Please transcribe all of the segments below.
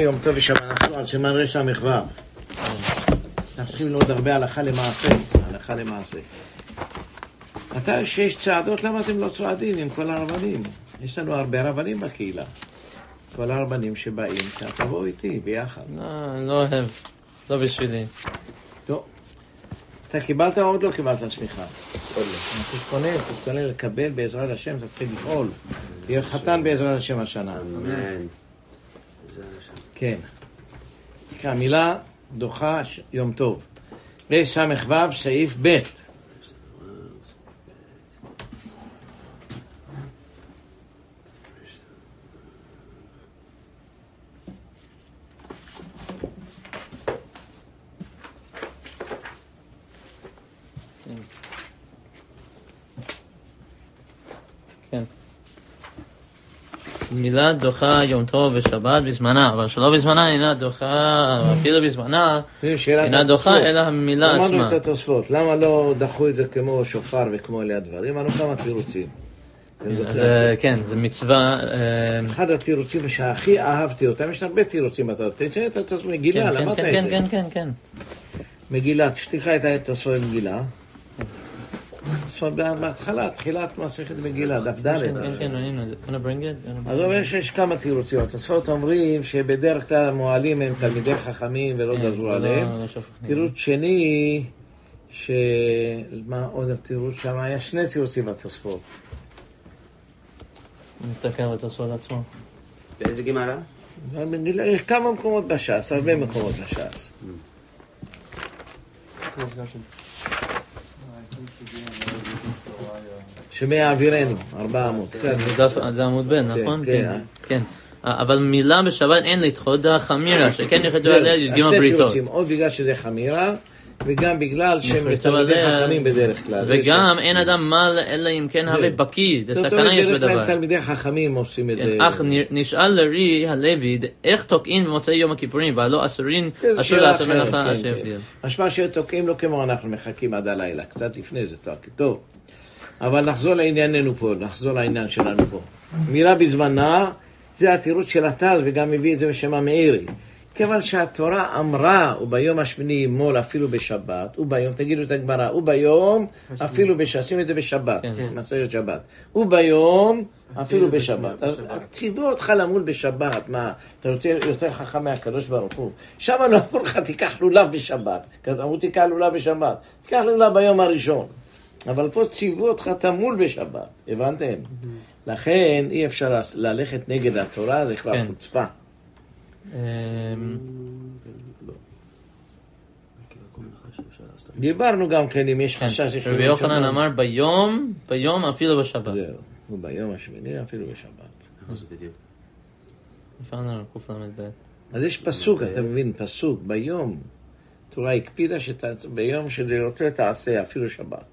יום טוב ושבת, אנחנו על סימן רס"ו. אנחנו צריכים ללמוד הרבה הלכה למעשה. מתי שיש צעדות, למה אתם לא צועדים עם כל הרבנים? יש לנו הרבה רבנים בקהילה. כל הרבנים שבאים, תבואו איתי ביחד. לא אוהב, לא בשבילי. טוב. אתה קיבלת או עוד לא קיבלת סמיכה? עוד לא. תתכונן לקבל בעזרת השם, אתה צריך לפעול. תהיה חתן בעזרת השם השנה. אמן. כן. המילה דוחה יום טוב. רס"ו סעיף ב'. כן. מילה דוחה יום טוב ושבת בזמנה, אבל שלא בזמנה אינה דוחה, אפילו בזמנה אינה דוחה, אלא המילה עצמה. אמרנו את התוספות, למה לא דחו את זה כמו שופר וכמו אלה הדברים? אמרנו כמה תירוצים. אז כן, זה מצווה. אחד התירוצים שהכי אהבתי אותם, יש הרבה תירוצים, תצא את התוספות מגילה, למדת את זה. כן. מגילה, תשתיך את התוספות מגילה. בהתחלה, תחילת מסכת מגילה, דף ד'. כן, אז יש כמה תירוצים. התוספות אומרים שבדרך כלל המועלים הם תלמידי חכמים ולא גזרו עליהם. תירוץ שני, מה עוד התירוץ שם? היה שני תירוצים בתוספות. נסתכל על התוספות עצמו. באיזה גמרא? יש כמה מקומות בש"ס, הרבה מקומות בש"ס. שמי יעבירנו, 400. זה עמוד בן, נכון? כן. אבל מילה בשבת אין לדחות חמירה, שכן יחדו עליה ידגים הבריתות. עוד בגלל שזה חמירה, וגם בגלל שהם תלמידי חכמים בדרך כלל. וגם אין אדם מל אלא אם כן הרי בקיא, זה סכנה יש בדבר. תלמידי חכמים עושים את זה. אך נשאל לרי הלוי, איך תוקעים במוצאי יום הכיפורים, והלא אסור לעשות מלאכה שהבדיל. משמע שתוקעים לא כמו אנחנו מחכים עד הלילה, קצת לפני זה תוקע. טוב, אבל נחזור לענייננו פה, נחזור לעניין שלנו פה. מילה בזמנה, זה התירוץ של התז, וגם מביא את זה בשם המאירי. כיוון שהתורה אמרה, וביום השמיני מול אפילו בשבת, וביום, תגידו את הגמרא, וביום אפילו בשבת, שים את זה בשבת, מסורת שבת, וביום אפילו בשבת. אז ציוו אותך למול בשבת, מה, אתה יותר חכם מהקדוש ברוך הוא. שם לא אמרו לך, תיקח לולב בשבת, אמרו תיקח לולב בשבת, תיקח לולב ביום הראשון. אבל פה ציוו אותך תמול בשבת, הבנתם? לכן אי אפשר ללכת נגד התורה, זה כבר חוצפה. דיברנו גם כן אם יש חשש. רבי יוחנן אמר ביום אפילו בשבת. זהו, ביום השמיני אפילו בשבת. זה בדיוק. אז יש פסוק, אתה מבין, פסוק, ביום. תורה הקפידה שביום שזה רוצה תעשה אפילו שבת.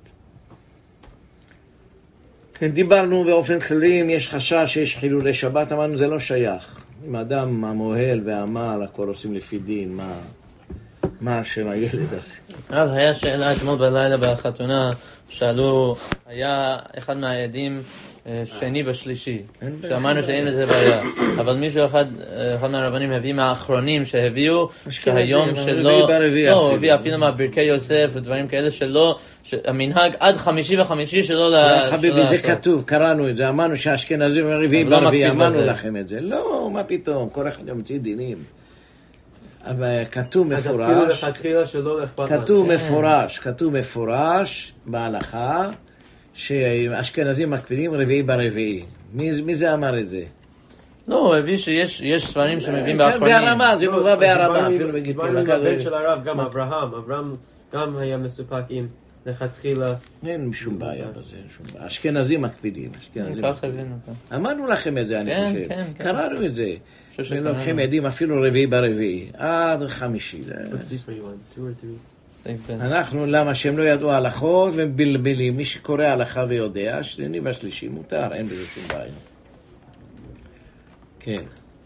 כן, דיברנו באופן כללי, אם יש חשש שיש חילולי שבת, אמרנו זה לא שייך. אם אדם המוהל והמר, הכל עושים לפי דין, מה השם הילד עושה? אז היה שאלה אתמול בלילה בחתונה, שאלו, היה אחד מהעדים שני בשלישי, שאמרנו שאין לזה בעיה, אבל מישהו אחד מהרבנים הביא מהאחרונים שהביאו, שהיום שלא, לא, הביא אפילו מהברכי יוסף ודברים כאלה שלא, המנהג עד 55 שלא חביבי, זה כתוב, קראנו את זה, אמרנו שהאשכנזים רביעי ברביעי, אמרנו לכם את זה. לא, מה פתאום, כל אחד ימציא דינים. אבל כתוב מפורש בהלכה שאשכנזים מקפידים רביעי ברביעי. מי זה אמר את זה? לא, הוא הביא שיש ספרים שמביאים באחרונים. בהרמה, זה מובא בהרמה. אפילו בגיטים. הבן של הרב, גם אברהם גם היה מסופק עם לכתחילה. אין שום בעיה בזה. אשכנזים מקפידים. אמרנו לכם את זה, אני חושב. קראנו את זה. ולוקחים עדים אפילו רביעי ברביעי. עד 50. אנחנו, למה שהם לא ידעו הלכות ובלבלים, מי שקורא הלכה ויודע, השני והשלישי מותר, אין בזה שום בעיה. כן.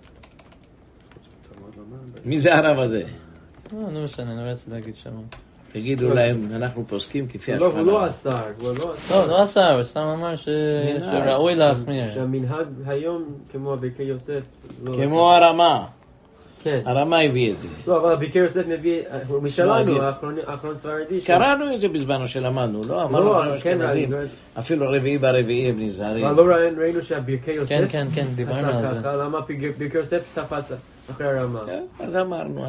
מי זה הרב הזה? לא משנה, אני לא רוצה להגיד שם. תגידו להם, אנחנו פוסקים כפי השפנה. הוא לא אסר. לא אסר, הוא סתם אמר שראוי להחמיר. שהמנהג היום, כמו ברכי יוסף, כמו הרמה. כן. הרמה הביא את זה. לא, אבל ביקר יוסף מביא, הוא משלנו, האחרון ספרדי. קראנו את זה בזמנו שלמדנו, לא? אמרנו אשכנזים, אפילו רביעי ברביעי בני זהרי. אבל לא ראינו שהברכי יוסף כן, דיברנו על זה. למה ברכי יוסף תפס אחרי הרמה? אז אמרנו,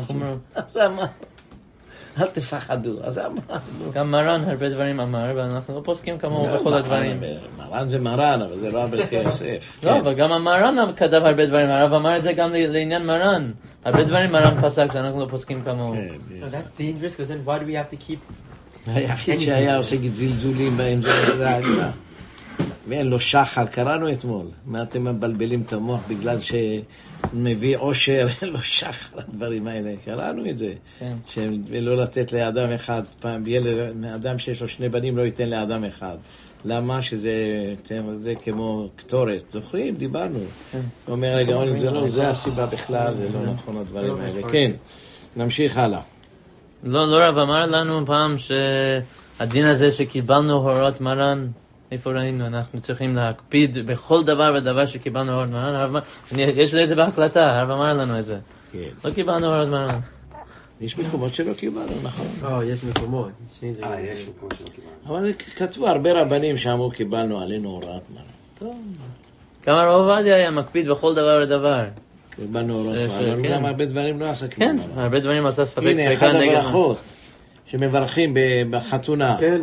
אל תפחדו, אז אמרנו. גם מרן הרבה דברים אמר, ואנחנו לא פוסקים כמוהו בכל הדברים. מרן זה מרן, אבל זה לא הברכי יוסף. לא, אבל גם המרן כתב הרבה דברים, הרב אמר את זה גם לעניין מרן. הרבה דברים מרן פסק שאנחנו לא פוסקים כמוהו. That's dangerous, because then why do we have to keep... היחיד שהיה עושה זלזולים בהם זה העלילה. ואין לו שחר, קראנו אתמול. מה אתם מבלבלים את המוח בגלל שמביא עושר, אין לו שחר, הדברים האלה. קראנו את זה. שלא לתת לאדם אחד, אדם שיש לו 2 בנים לא ייתן לאדם אחד. למה? שזה כמו קטורת. זוכרים? דיברנו. הוא אומר, רגע, זה הסיבה בכלל, זה לא נכון הדברים האלה. כן, נמשיך הלאה. לא רב אמר לנו פעם שהדין הזה שקיבלנו הוראות מרן, איפה ראינו? אנחנו צריכים להקפיד בכל דבר ודבר שקיבלנו הוראות מרן. יש לי את זה בהקלטה, הרב אמר לנו את זה. לא קיבלנו הוראות מרן. יש מקומות שלא קיבלנו, נכון? יש מקומות. יש מקומות שלא קיבלנו. אבל כתבו הרבה רבנים שאמרו קיבלנו עלינו הוראת מרן. טוב. גם הרב עובדיה היה מקפיד בכל דבר ודבר. קיבלנו הוראות מרן, אבל גם הרבה דברים לא עשה קיבלנו. כן, הרבה דברים עשה ספק. הנה, אחד הברכות שמברכים בחתונה. כן.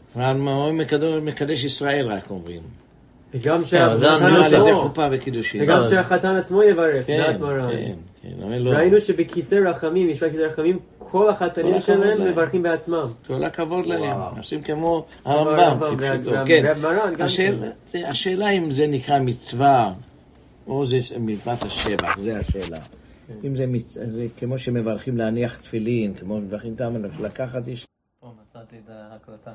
מקדש ישראל רק אומרים. וגם שהחתן עצמו יברך, דעת מרן. ראינו שבכיסא רחמים, יש בכיסא רחמים, כל החתנים שלהם מברכים בעצמם. כל הכבוד להם, עושים כמו הרמב"ם, כפשוטו. השאלה אם זה נקרא מצווה, או זה מצוות השבח, זה השאלה. אם זה כמו שמברכים להניח תפילין, כמו מברכים את המלך, לקחת איש... פה מצאתי את ההקלטה.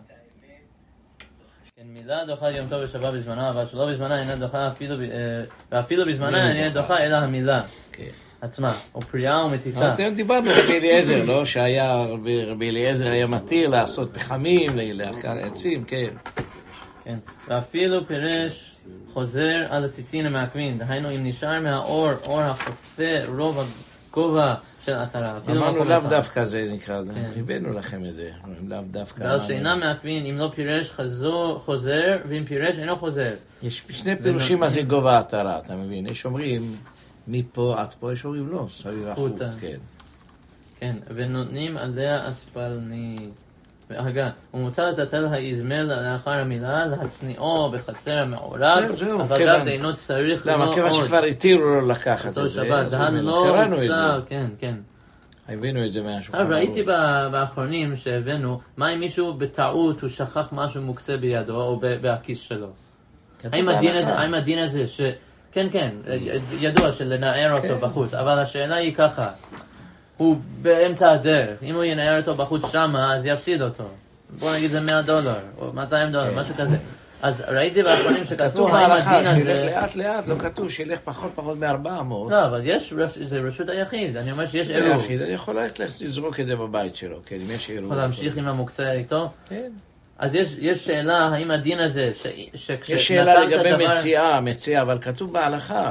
כן, מילה דוחה יום טוב ושבוע בזמנה, אבל שלא בזמנה אינה דוחה ואפילו בזמנה אינה דוחה אלא המילה עצמה, או פריאה או מציצה. אתם דיברנו רבי אליעזר, לא? שהיה רבי אליעזר היה מתיר לעשות פחמים, להקר עצים, כן. כן, ואפילו פירש חוזר על הציצין המעכבין, דהיינו אם נשאר מהאור, אור החופה רוב הגובה של עטרה. אמרנו לאו דווקא זה נקרא, הבאנו לכם את זה, לאו דווקא. ועל שאינם מעכבין, אם לא פירש חוזר, ואם פירש אינו חוזר. יש 2 פירושים מה זה גובה עטרה, אתה מבין? יש אומרים מפה עד פה, יש אומרים לא, סביב החוט, כן. כן, ונותנים עליה אספלני. והגה, ומותר לטלטל האזמל לאחר המילה, להצניעו בחצר המעורב, אבל גם אינו צריך למה? כיוון שכבר התירו לו לקחת את זה. קראנו את זה. כן. הבאנו את זה משהו. ראיתי באחרונים שהבאנו, מה אם מישהו בטעות הוא שכח משהו מוקצה בידו או בכיס שלו? האם הדין הזה כן, ידוע שלנער אותו בחוץ, אבל השאלה היא ככה, הוא באמצע הדרך, אם הוא ינער אותו בחוץ שמה, אז יפסיד אותו. בוא נגיד זה $100 או $200, משהו כזה. אז ראיתי באחרונים שכתבו, האם הדין הזה... שילך לאט, לא כתוב, שילך פחות מ-400. לא, אבל זה רשות היחיד, אני אומר שיש עירוב. אני יכול ללכת לזרוק את זה בבית שלו, כן, אם יש עירוב. יכול להמשיך עם המוקצה איתו? כן. אז יש שאלה, האם הדין הזה, יש שאלה לגבי מציאה, אבל כתוב בהלכה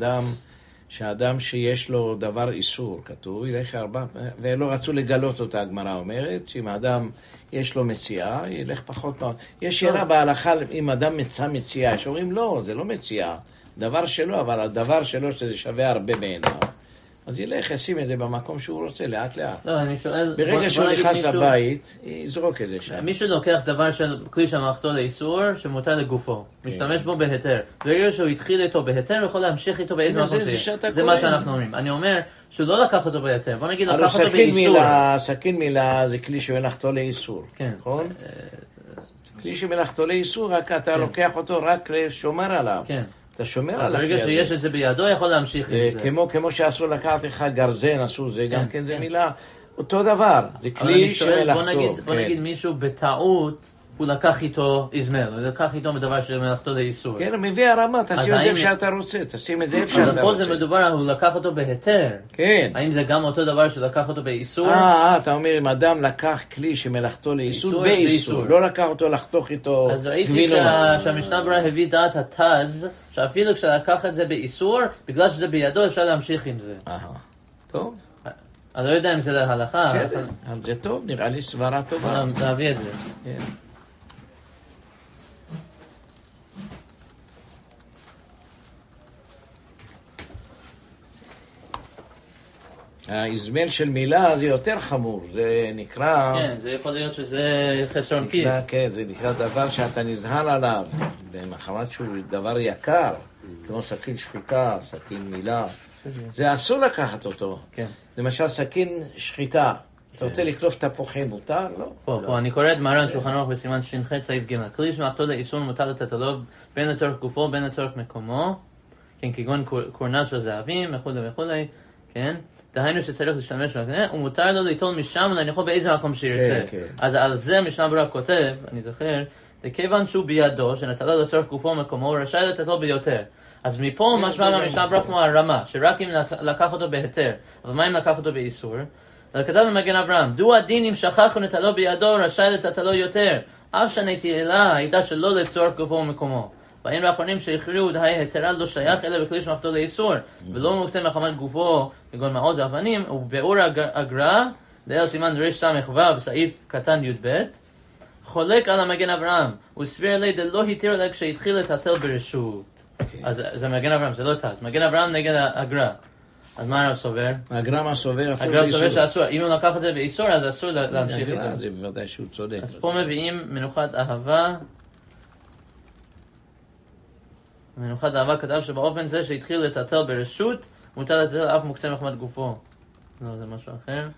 שאדם שיש לו דבר איסור, כתוב, ילך 4, ולא רצו לגלות אותה, הגמרא אומרת, שאם האדם יש לו מציאה, ילך פחות פעם. יש שאלה בהלכה, אם אדם מציאה, יש אומרים, לא, זה לא מציאה, דבר שלו, אבל הדבר שלו שזה שווה הרבה בעיניו. אז ילך, ישים את זה במקום שהוא רוצה, לאט לאט. לא, אני שואל... ברגע שהוא נכנס לבית, יזרוק את זה שם. מישהו לוקח דבר של כלי שמלאכתו לאיסור, שמותר לגופו. משתמש בו בהיתר. ברגע שהוא התחיל איתו בהיתר, הוא יכול להמשיך איתו באיזה מקום זה מה שאנחנו אומרים. אני אומר שהוא לא לקח אותו בהיתר. בוא נגיד, לקח אותו באיסור. סכין מילה זה כלי שמלאכתו לאיסור. כן. נכון? כלי שמלאכתו לאיסור, רק אתה לוקח אותו רק לשומר עליו. כן. אתה שומר על הכלי הזה. ברגע שיש את זה בידו, יכול להמשיך עם זה. כמו שאסור לקחת לך גרזן, אסור, זה גם כן זה מילה. אותו דבר, זה כלי שמלאכתו. בוא נגיד מישהו בטעות, הוא לקח איתו איזמל, הוא לקח איתו מדבר שמלאכתו לאיסור. כן, הוא מביא הרמה, תשים את זה איפה שאתה רוצה, תשים את זה איפה שאתה רוצה. אז פה זה מדובר, הוא לקח אותו בהיתר. כן. האם זה גם אותו דבר שלקח אותו באיסור? אתה אומר, אם אדם לקח כלי שמלאכתו לאיסור, באיסור, לא לקח אותו לחתוך איתו אז ראיתי שהמשנה ברורה הביא דעת התז, שאפילו כשלקח את זה באיסור, בגלל שזה בידו אפשר להמשיך עם זה. טוב. אני לא יודע אם זה להלכה. בסדר, זה טוב, נראה לי סברה טובה. להביא את זה. כן. האזמל של מילה זה יותר חמור, זה נקרא... כן, זה יכול להיות שזה חסרון כיס. כן, זה נקרא דבר שאתה נזהר עליו, במחמת שהוא דבר יקר, כמו סכין שחיטה, סכין מילה, זה אסור לקחת אותו. כן. למשל סכין שחיטה, אתה רוצה לקלוף תפוחים, מותר? לא. פה, אני קורא את מרן שולחן ערוך בסימן ש"ח סעיף ג' כלי שמלאכתו לאיסור מותר לתת לו בין לצורך גופו בין לצורך מקומו, כן, כגון קורנה של זהבים וכולי, כן? דהיינו שצריך להשתמש בזה, ומותר לו ליטול משם ולהניחו באיזה מקום שירצה. אז על זה המשנה ברורה כותב, אני זוכר, כיוון שהוא בידו, שנטלו לצורך גופו ומקומו, הוא רשאי לתת לו ביותר. אז מפה משמע במשנה ברורה כמו הרמה, שרק אם לקח אותו בהיתר, אבל מה אם לקח אותו באיסור? כתב במגן אברהם, דו הדין אם שכח ונטלו בידו, רשאי לתת לו יותר, אף שנטילה הייתה שלא לצורך גופו ומקומו. והאם האחרונים שהכריעו היתרה לא שייך אלא בכלי שמלאכתו לאיסור ולא מוקצה מחמת גופו כגון מעות ואבנים, וביאור הגר"א דעה סימן רס"ו סעיף קטן י"ב חולק על המגן אברהם וסביר לי דלא התיר לה כשהתחיל לטלטל ברשות. אז זה מגן אברהם, זה לא תת, מגן אברהם נגד הגר"א. אז מה הרב סובר? הגר"א מה סובר? הגר"א סובר שאסור, אם הוא לקח את זה באיסור אז אסור להמשיך את זה. זה בוודאי שהוא צודק. אז פה מביאים מנוחת אהבה. מנוחת אהבה כתב שבאופן זה שהתחיל לטלטל ברשות, מותר לטלטל אף מוקצה מחמת גופו. לא, זה משהו אחר.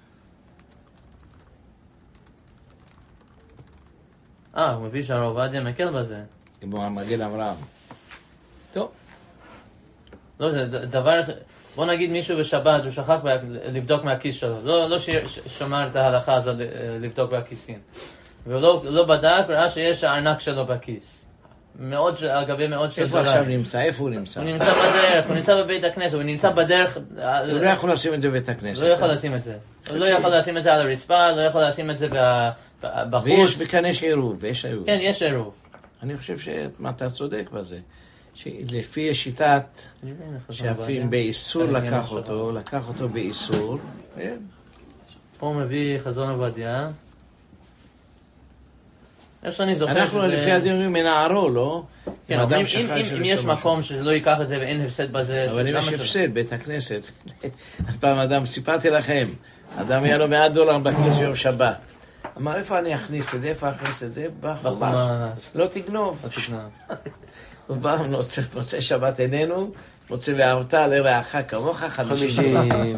הוא מביא שהרב עובדיה מקל בזה. כמו המגן אברהם. טוב. לא, זה דבר... בוא נגיד מישהו בשבת, הוא שכח לבדוק מהכיס שלו. לא שומר את ההלכה הזאת לבדוק בכיסים. והוא לא בדק, ראה שיש הארנק שלו בכיס. מאוד, על גבי מאוד של איפה עכשיו נמצא? איפה הוא נמצא? הוא נמצא בדרך, הוא נמצא בבית הכנסת, הוא נמצא בדרך... הוא לא יכול לשים את זה בבית הכנסת. לא יכול לשים את זה. הוא לא יכול לשים את זה על הרצפה, לא יכול לשים את זה בחוץ. ויש בכאן יש עירוב, ויש עירוב. כן, יש עירוב. אני חושב שאתה צודק בזה. שלפי השיטת שאפים באיסור לקח אותו באיסור. פה הוא מביא חזון עובדיה. איך שאני זוכר אנחנו לפי הדיונים מנערו, לא? כן, אם יש מקום שלא ייקח את זה ואין הפסד בזה... אבל אם יש הפסד, בית הכנסת. אז פעם אדם, סיפרתי לכם, אדם היה לו $100 בכיס יום שבת. אמר, איפה אני אכניס את זה? איפה אכניס את זה? בחומש. לא תגנוב. הוא בא, מוצא שבת איננו, מוצא ואהבת לרעך כמוך 50.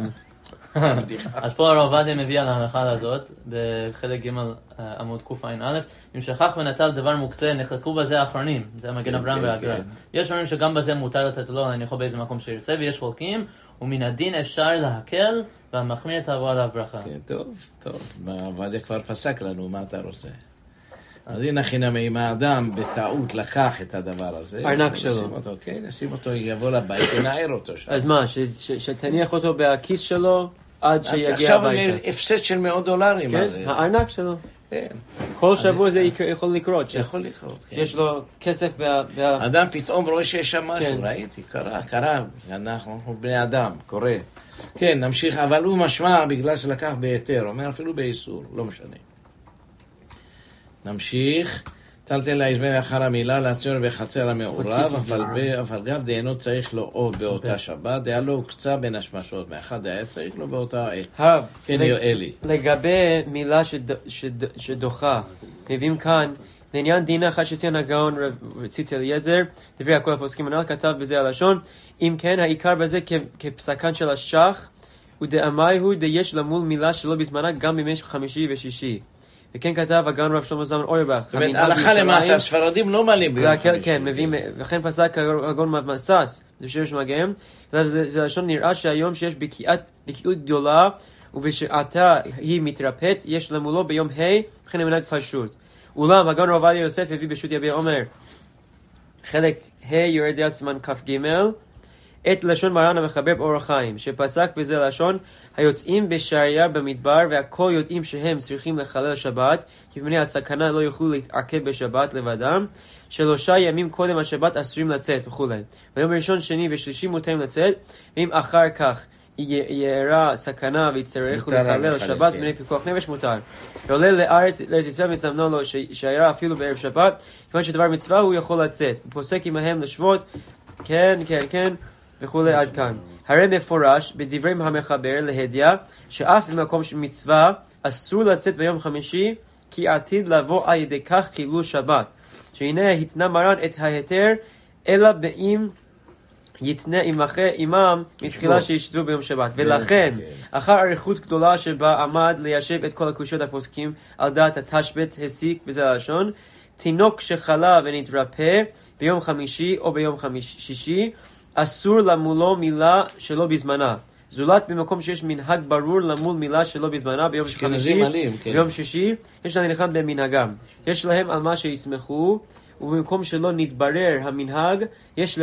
אז פה הרב עובדיה מביא על ההלכה הזאת, בחלק ג' עמוד קע"א, אם שכח ונטל דבר מוקצה, נחלקו בזה האחרונים, זה מגן אברהם והגר"א. יש אומרים שגם בזה מותר לתת לו, להניחו באיזה מקום שירצה, ויש חולקים, ומן הדין אפשר להקל, והמחמיר תבוא עליו ברכה. טוב, עובדיה כבר פסק לנו, מה אתה רוצה? אז הנה חינם, אם האדם בטעות לקח את הדבר הזה, ארנק שלו. כן, נשים אותו, יבוא לבית, ינער אותו שם. אז מה, שתניח אותו בכיס שלו עד שיגיע הביתה. עכשיו הפסד של $100. כן, הארנק שלו. כן. כל שבוע זה יכול לקרות. יכול לקרות, כן. יש לו כסף אדם פתאום רואה שיש שם משהו, ראיתי, קרה, אנחנו בני אדם, קורה. כן, נמשיך, אבל הוא משמע בגלל שלקח בהיתר, אומר אפילו באיסור, לא משנה. נמשיך, טלטל להזמר אחר המילה, להציון בחצר המעורב, אבל גב דיינו צריך לו עוד באותה שבת, דעה לא הוקצה בין השמשות, מאחד דעה צריך לו באותה עת. כן, נראה לי. לגבי מילה שדוחה, מביאים כאן, לעניין דינה אחת שציין הגאון ציץ אליעזר, דברי הכל הפוסקים הנ"ל, כתב בזה הלשון, אם כן, העיקר בזה כפסקן של השח, ודאמייהו דיש למול מילה שלא בזמנה גם בימי חמישי ושישי. וכן כתב הגאון רב שלמה זלמן אוירבך. זאת אומרת, הלכה למעשה, הספרדים לא מעלים ביום חמישי. כן, מביאים, וכן פסק הגאון מסס, זה שיר מגיעים, זה לשון נראה שהיום שיש בקיאות גדולה, ובשעתה היא מתרפאת, יש למולו ביום ה', וכן המנהג פשוט. אולם, הגאון רב עובדיה יוסף הביא בשו"ת יביע אומר, חלק ה' יורדיה סימן כ"ג, את לשון מרן המחבר באור החיים, שפסק בזה לשון, היוצאים בשעריה במדבר, והכל יודעים שהם צריכים לחלל שבת, כי מפני הסכנה לא יוכלו להתעכב בשבת לבדם, 3 ימים קודם השבת אסורים לצאת וכו'. ביום ראשון, שני ושלישי מותרים לצאת, ואם אחר כך יארע סכנה ויצטרך מותר לחלל לחלל, שבת כן. מפני פיקוח נפש מותר. ועולה לארץ ישראל מסתמנו לו שירע אפילו בערב שבת, כיוון שדבר מצווה הוא יכול לצאת. הוא פוסק עמהם לשבות, כן, וכולי עד כאן. הרי מפורש בדברי המחבר להדיא, שאף במקום של מצווה אסור לצאת ביום חמישי, כי עתיד לבוא על ידי כך חילול שבת. שהנה התנה מרן את ההיתר, אלא באם יתנה עמם מתחילה שישתו ביום שבת. ולכן, אחר אריכות גדולה שבה עמד ליישב את כל הקושיות הפוסקים על דעת התשבט הסיק בזה הלשון, תינוק שחלה ונתרפא ביום חמישי או ביום שישי, אסור למולו מילה שלא בזמנה. זולת במקום שיש מנהג ברור למול מילה שלא בזמנה ביום חמישי, ביום שישי, יש להניחם במנהגם. יש להם על מה שיסמכו, ובמקום שלא נתברר המנהג, יש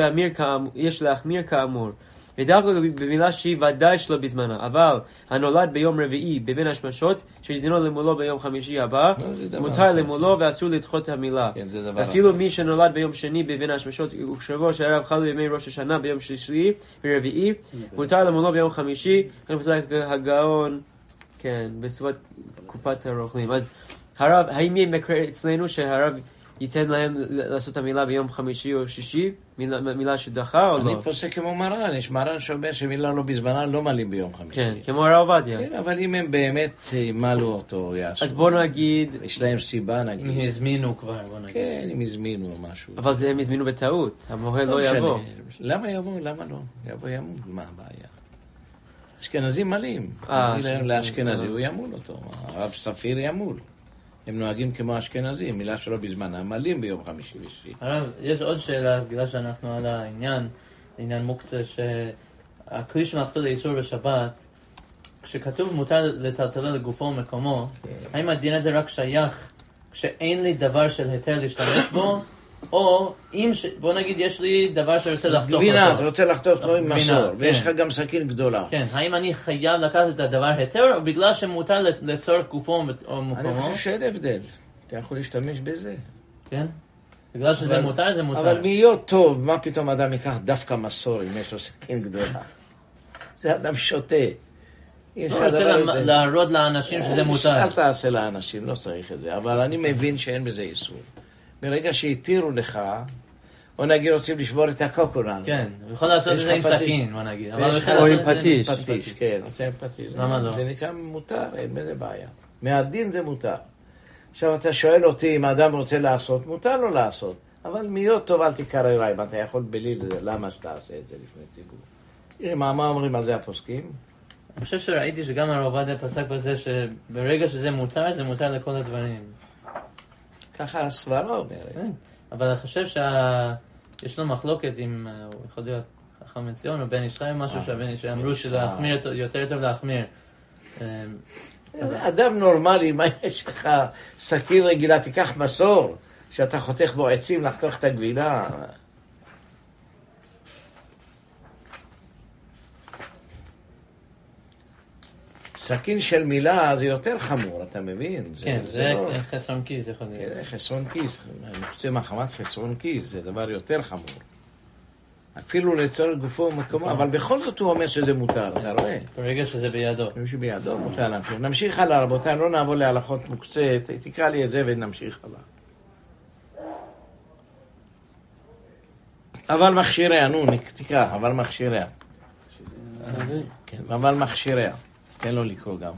להחמיר כאמור. ודווקא במילה שהיא ודאי שלא בזמנה, אבל הנולד ביום רביעי בבין השמשות, שדינו למולו ביום חמישי הבא, מותר למולו ואסור לדחות המילה. אפילו מי שנולד ביום שני בבין השמשות, ושבוע שהערב חלו ימי ראש השנה ביום שלישי ורביעי, מותר למולו ביום חמישי, פסק הגאון, כן, בסביבת קופת הרוכלים. אז הרב, האם יהיה מקרה אצלנו שהרב ייתן להם לעשות המילה ביום חמישי או שישי, מילה שדחה או לא? אני פוסק כמו מרן, יש מרן שאומר שמילה לא בזמנה לא מלים ביום חמישי. כן, כמו הרב עובדיה. כן, אבל אם הם באמת מלו אותו, יעשו. אז בוא נגיד... יש להם סיבה נגיד. אם הזמינו כבר, בוא נגיד. כן, אם הזמינו משהו. אבל הם הזמינו בטעות, המורה לא יבוא. למה יבוא? למה לא? יבוא ימול, מה הבעיה? אשכנזים מלאים. לאשכנזי הוא ימול אותו. הרב ספיר ימול. הם נוהגים כמו אשכנזים, מילה שלא בזמנה, מלאים ביום חמישי ושישי. הרב, יש עוד שאלה, בגלל שאנחנו על העניין מוקצה, שהכלי שמחתו לאיסור בשבת, כשכתוב מותר לטלטל לגופו ומקומו, האם הדין הזה רק שייך כשאין לי דבר של היתר להשתמש בו, או אם, בוא נגיד, יש לי דבר שרוצה לחתוך אותו. גבינה, אתה רוצה לחתוך אותו עם מסור, ויש לך גם סכין גדולה. כן, האם אני חייב לקחת את הדבר היתר, או בגלל שמותר לצורך גופו או מקומו? אני חושב שאין הבדל. אתה יכול להשתמש בזה. כן? בגלל שזה מותר, זה מותר. אבל להיות טוב, מה פתאום אדם ייקח דווקא מסור אם יש לו סכין גדולה? זה אדם שותה. לא רוצה להראות לאנשים שזה מותר. אל תעשה לאנשים, לא צריך את זה. אבל אני מבין שאין בזה איסור. ברגע שהתירו לך, או נגיד רוצים לשבור את הקוקורן. כן, הוא יכול לעשות את זה עם סכין, בוא נגיד. או עם פטיש. פטיש, כן, רוצה עם פטיש. למה לא? זה נקרא מותר, אין בזה בעיה. מהדין זה מותר. עכשיו אתה שואל אותי אם האדם רוצה לעשות, מותר לו לעשות. אבל להיות טוב אל תקרא אליי, אם אתה יכול בליל זה, למה שתעשה את זה לפני ציבור? מה אומרים על זה הפוסקים? אני חושב שראיתי שגם הרב עובדיה פסק בזה שברגע שזה מותר, זה מותר לכל הדברים. ככה הסברה אומרת. אבל אני חושב שיש לו מחלוקת עם, הוא יכול להיות חכם ציון או בן איש חי, משהו שאמרו שלהחמיר יותר טוב להחמיר. אדם נורמלי, מה יש לך? סכין רגילה, תיקח מסור, שאתה חותך בו עצים לחתוך את הגבינה. סכין של מילה זה יותר חמור, אתה מבין? כן, זה חסרון כיס, יכול להיות. כן, חסרון כיס, מוקצה מחמת חסרון כיס, זה דבר יותר חמור. אפילו לצורך גופו ומקומו, אבל בכל זאת הוא אומר שזה מותר, אתה רואה? ברגע שזה בידו. ברגע שבידו מותר להמשיך. נמשיך הלאה, רבותיי, לא נעבור להלכות מוקצה, תקרא לי את זה ונמשיך הלאה. אבל מכשיריה, נו, תקרא, אבל מכשיריה. כן, אבל מכשיריה. תן לו לקרוא גם.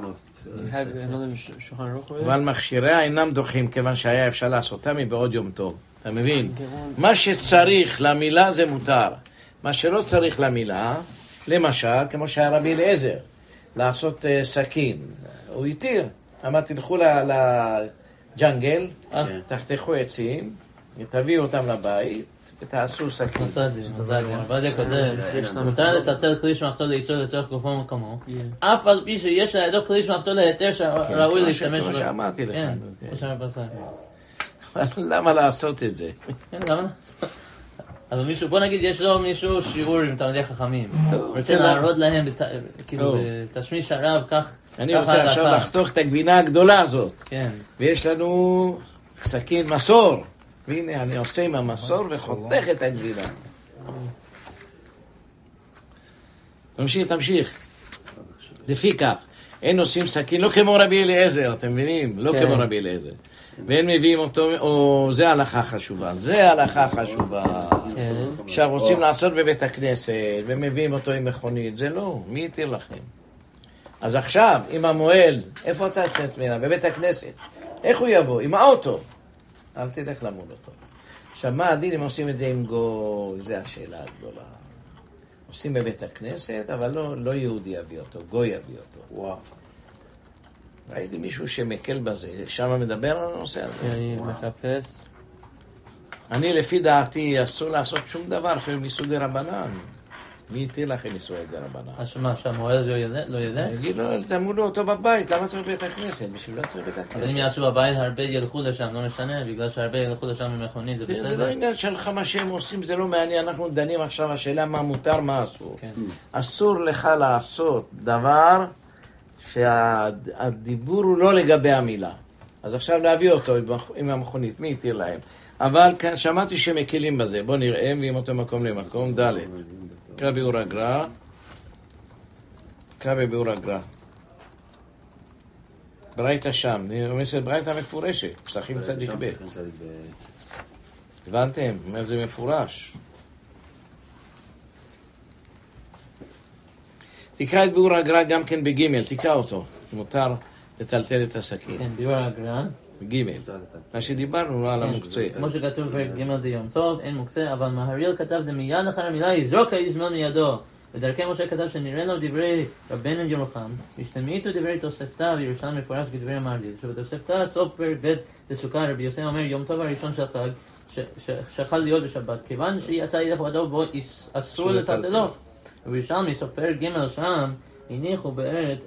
אבל מכשיריה אינם דוחים, כיוון שהיה אפשר לעשותם מבעוד יום טוב. אתה מבין? מה שצריך למילה זה מותר. מה שלא צריך למילה, למשל, כמו שהיה רבי אליעזר, לעשות סכין. הוא התיר. אמר, תלכו לג'נגל, תחתכו עצים, תביאו אותם לבית, ותעשו סכין. מצאתי. עבדיה קודם, מותר לטלטל כלי שמחתו לייצור לצורך גופו ומקומו, אף על פי שיש לידו כלי שמחתו להיתר שראוי להשתמש בו. כמו שאמרתי לך. כן, כמו שאמר פסק. למה לעשות את זה? כן, למה לעשות? אבל מישהו, בוא נגיד, יש לו מישהו שיעור עם תלמידי חכמים. רוצה להראות להם, כאילו, תשמיש הרב, כך... אני רוצה עכשיו לחתוך את הגבינה הגדולה הזאת. כן. ויש לנו סכין מסור. והנה, אני עושה עם המסור וחותך את הגבינה. תמשיך. לפי כך, אין עושים סכין, לא כמו רבי אליעזר, אתם מבינים? לא כמו רבי אליעזר. ואין מביאים אותו, או זה הלכה חשובה. עכשיו רוצים לעשות בבית הכנסת, ומביאים אותו עם מכונית, זה לא, מי יתיר לכם? אז עכשיו, עם המועל, איפה אתה תכנס מילה? בבית הכנסת. איך הוא יבוא? עם האוטו. אל תלך למול אותו. עכשיו, מה הדין אם עושים את זה עם גוי? זו השאלה הגדולה. עושים בבית הכנסת, אבל לא יהודי יביא אותו, גוי יביא אותו. וואו. ראיתי מישהו שמקל בזה, שם מדבר על הנושא הזה. אני מחפש. אני לפי דעתי אסור לעשות שום דבר אפילו מסודי רבנן. מי יתיר לכם מסודי רבנן? אז שמה, שהמועל לא ילך? יגיד לו, תמולו אותו בבית, למה צריך בית הכנסת? בשביל לא צריך בית הכנסת. אבל אם יעשו בבית, הרבה ילכו לשם, לא משנה, בגלל שהרבה ילכו לשם ממכונית, זה בסדר? זה לא עניין שלך מה שהם עושים, זה לא מעניין, אנחנו דנים עכשיו השאלה מה מותר, מה אסור. אסור לך לעשות דבר שהדיבור הוא לא לגבי המילה. אז עכשיו להביא אותו עם המכונית, מי יתיר להם? אבל כאן שמעתי שמקלים בזה, בוא נראה, מביאים אותו מקום למקום, ד' קרא ביאור הגר"א, ברייתא שם, ברייתא מפורשת, פסחים צדיק ב'. הבנתם? אומר זה מפורש. תקרא את ביאור הגר"א גם כן בג', תקרא אותו, מותר לטלטל את הסכין. כן, ביאור הגר"א. בג', מה שדיברנו על המוקצה. כמו שכתוב בפרק ג' זה יום טוב, אין מוקצה, אבל מהרי"ל כתב דמיד אחר המילה יזרוק האיזמל מידו. ודרכי משה כתב שנראה לו דברי רבנו ירוחם, השתמעיתו דברי תוספתא וירושלים מפורש כדברי המהר"ל. שבתוספתא סוף פרק ב' דסוכה רבי יוסי אומר יום טוב הראשון של חג שחל להיות בשבת, כיוון שיצא ידך ודאו בו אסור לטלטלו. ובירושלמי סוף פרק ג' שם הניחו בארץ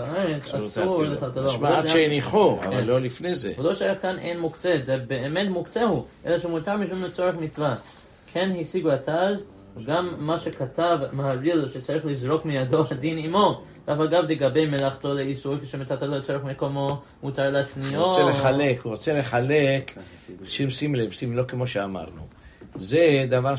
אסור לטלטלו. משמע עד שהניחו, אבל לא לפני זה. ולא שייך כאן אין מוקצה, זה באמת מוקצה הוא, אלא שמותר משום לצורך מצווה. כן השיגו התז, וגם מה שכתב מהר"ל שצריך לזרוק מידו הדין עמו, ואף אגב לגבי מלאכתו לאיסור, כשמטלטל לצורך מקומו מותר להצניעו. הוא רוצה לחלק, שים לב, לא כמו שאמרנו. זה דבר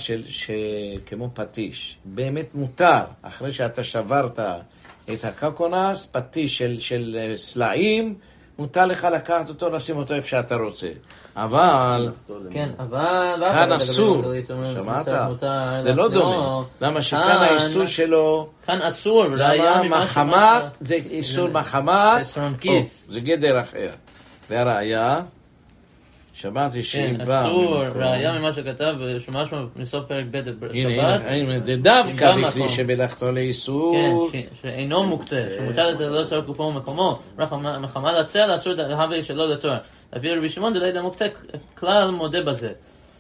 כמו פטיש. באמת מותר, אחרי שאתה שברת את הקוקונס, פטיש של סלעים, מותר לך לקחת אותו, לשים אותו איפה שאתה רוצה. אבל... כן, אבל... כאן אסור. שמעת? זה לא דומה. למה שכאן האיסור שלו... כאן אסור. למה מחמת, זה איסור מחמת, זה גדר אחר. והראיה... שמעתי שאם בא... אסור, ראיה ממה שכתב, שמש מסוף פרק ב' בשבת. הנה, זה דווקא בפני שמלאכתו לאיסור. כן, שאינו מוקצה, שמותר לא לצורך גופו ומקומו, רק מחמת הצל אסור להביא שלא לצורך. אפילו רבי שמעון דלית מוקצה, כלל מודה בזה.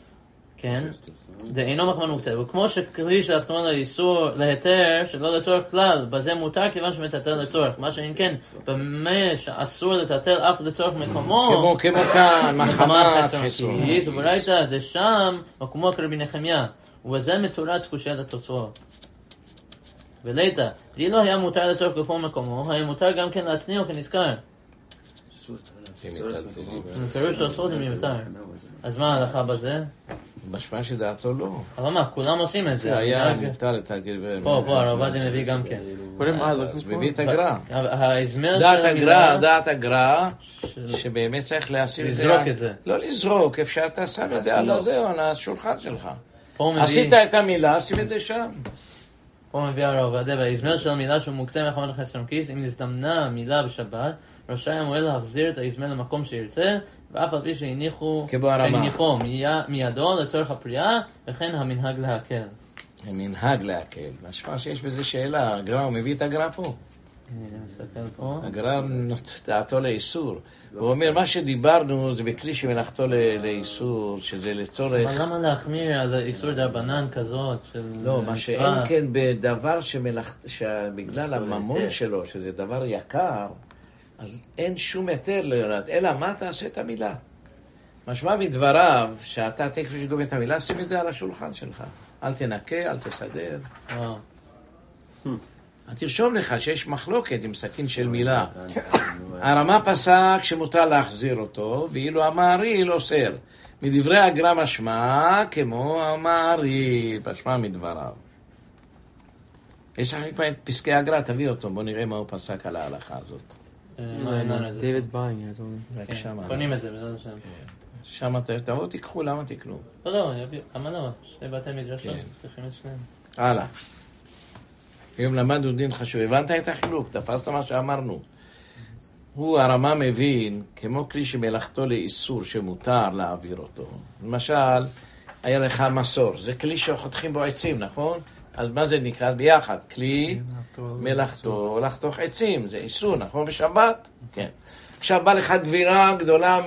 כן, זה אינו מחמת מוקצה. וכמו שכלי שלחתום לאיסור, להיתר, שלא לצורך כלל, בזה מותר כיוון שמטלטל לצורך. מה שאין כן, במה שאסור לטלטל אף לצורך מקומו, כמו כאן, מחמת חיסון. וברייתא, זה שם, מקומו כרבי נחמיה. ובזה מתורץ קושיית התוצאות. וליתא, זה לא היה מותר לצורך גופו ומקומו, היה מותר גם כן להצניעו כנזכר. פירוש תוצאות הם יותר. אז מה ההלכה בזה? משמע שדעתו לא. אבל מה, כולם עושים את זה. היה מותר לתגל... פה, הרב עובדיה מביא גם כן. אז מביא את הגר"א. ההזמר דעת הגר"א, שבאמת צריך להסיר את זה. לזרוק את זה. לא לזרוק, אפשר אתה שם את זה על השולחן שלך. עשית את המילה, שים את זה שם. פה מביא הרב עובדיה, וההזמר של המילה שהוא מוקצה מחמת חסרון כיס, אם נזדמנה מילה בשבת, רשאי המועל להחזיר את ההזמר למקום שירצה, ואף על פי שהניחו מידו לצורך הפריאה, וכן המנהג להקל. המנהג להקל. משמע שיש בזה שאלה, הגר"א, הוא מביא את הגר"א פה. אני מסתכל פה. הגר"א דעתו לאיסור. הוא אומר, מה שדיברנו זה בכלי שמלאכתו לאיסור, שזה לצורך... אבל למה להחמיר על איסור דרבנן כזאת של... לא, מה שאין כן בדבר שבגלל הממון שלו, שזה דבר יקר, אז אין שום היתר ליונת, אלא מה תעשה את המילה? משמע מדבריו, שאתה תכף שתגום את המילה, שים את זה על השולחן שלך. אל תנקה, אל תסדר. תרשום לך שיש מחלוקת עם סכין של מילה. הרמה פסק שמותר להחזיר אותו, ואילו המהר"ל אוסר. מדברי הגר"א משמע כמו המהר"ל, משמע מדבריו. יש לך כבר את פסקי הגר"א, תביא אותו, בוא נראה מה הוא פסק על ההלכה הזאת. David's buying, רק שמה. קונים את זה, בעזרת השם. שמה תבואו תיקחו, למה תקנו? לא, למה לא? שני בתי מדרשות, צריכים את שניהם. הלאה. היום למדנו דין חשוב, הבנת את החילוק, תפסת מה שאמרנו. הוא הרמה מבין, כמו כלי שמלאכתו לאיסור שמותר להעביר אותו. למשל, היה לך מסור, זה כלי שחותכים בו עצים, נכון? אז מה זה נקרא? ביחד, כלי מלאכתו לחתוך עצים, זה איסור, נכון? בשבת? כן. עכשיו בא לך גבינה גדולה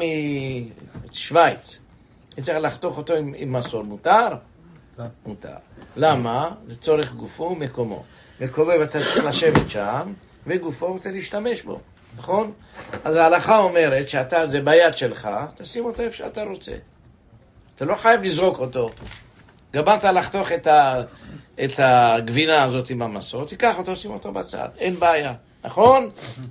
משוויץ, צריך לחתוך אותו עם מסור, מותר? מותר. למה? זה צורך גופו ומקומו. מקומו ואתה צריך לשבת שם, וגופו ואתה להשתמש בו, נכון? אז ההלכה אומרת שאתה, זה ביד שלך, תשים אותו איפה שאתה רוצה. אתה לא חייב לזרוק אותו. גמרת לחתוך את הגבינה הזאת עם המסור, תיקח אותו, שים אותו בצד, אין בעיה, נכון?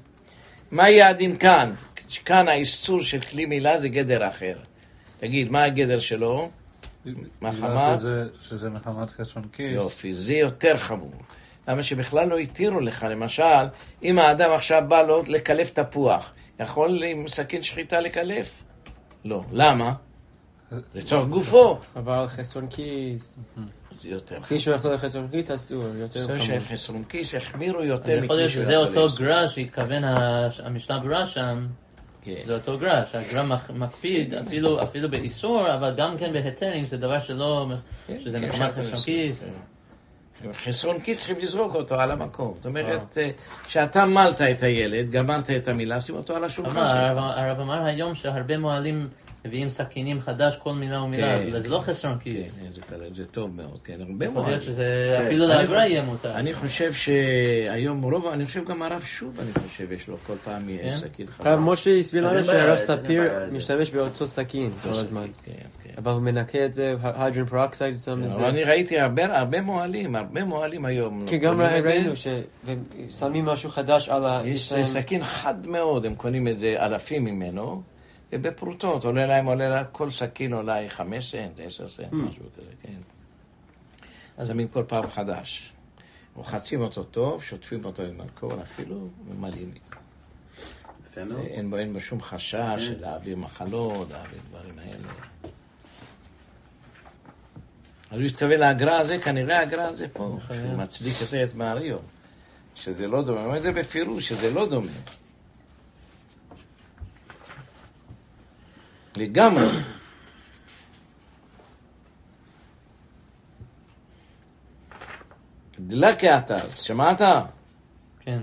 מה יהיה הדין כאן? כאן האיסור של כלי מילה זה גדר אחר. תגיד, מה הגדר שלו? מחמת? שזה מחמת חסרון כיס. יופי, זה יותר חמור. למה שבכלל לא התירו לך, למשל, אם האדם עכשיו בא לו לקלף תפוח, יכול עם סכין שחיטה לקלף? לא. למה? זה צורך גופו. אבל חסרון כיס. זה יותר חמור. כלי שהוא יכול לחסרון כיס אסור, יותר חמור. זה שחסרון כיס יחמירו יותר מכלי יכול להיות שזה אותו גרע שהתכוון המשנה ברורה שם. זה אותו גרע, שהגרע מקפיד אפילו באיסור, אבל גם כן בהיתרים זה דבר שלא, שזה מחמת חסרון כיס. חסרון כיס צריכים לזרוק אותו על המקום. זאת אומרת, שאתה מלת את הילד, גמרת את המילה, שים אותו על השולחן שלך. הרב אמר היום שהרבה מועלים מביאים סכינים חדש, כל מילה ומילה, זה לא חסרון כיס. זה טוב מאוד, כן, הרבה יכול מועלים. להיות שזה אפילו להגרע יהיה מותר. אני חושב שהיום רוב, אני חושב גם הרב שוב, אני חושב, יש לו כל פעם סכין חדש. הרב משה הסביר לנו שהרב ספיר משתמש באותו סכין כל הזמן. אבל הוא מנקה את זה, היידרון פרוקסייד, אבל אני ראיתי הרבה מועלים היום. כי גם ראינו ששמים משהו חדש על ה... יש סכין חד מאוד, הם קונים את זה אלפים ממנו, ובפרוטות, עולה להם, כל סכין עולה 5 סנט, 10 סנט, משהו כזה, כן. שמים כל פעם חדש. מוחצים אותו טוב, שוטפים אותו עם אלכוהול אפילו, ומלאים איתו. אין בו שום חשש של להעביר מחלות, להעביר דברים האלה. אז הוא התכוון להגרע הזה, כנראה הגרע הזה פה, שהוא מצדיק את זה את מאריו, שזה לא דומה, הוא אומר את זה בפירוש, שזה לא דומה. לגמרי. דלקה אתה, שמעת? כן.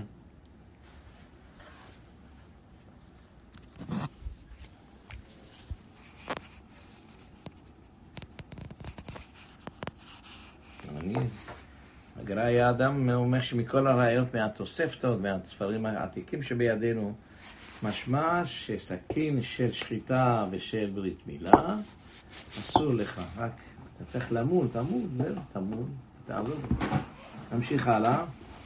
הגר"א היה אדם אומר שמכל הראיות מהתוספתות, מהספרים העתיקים שבידינו, משמע שסכין של שחיטה ושל ברית מילה, אסור לך, רק אתה צריך למול, תמול, תעבור. נמשיך הלאה.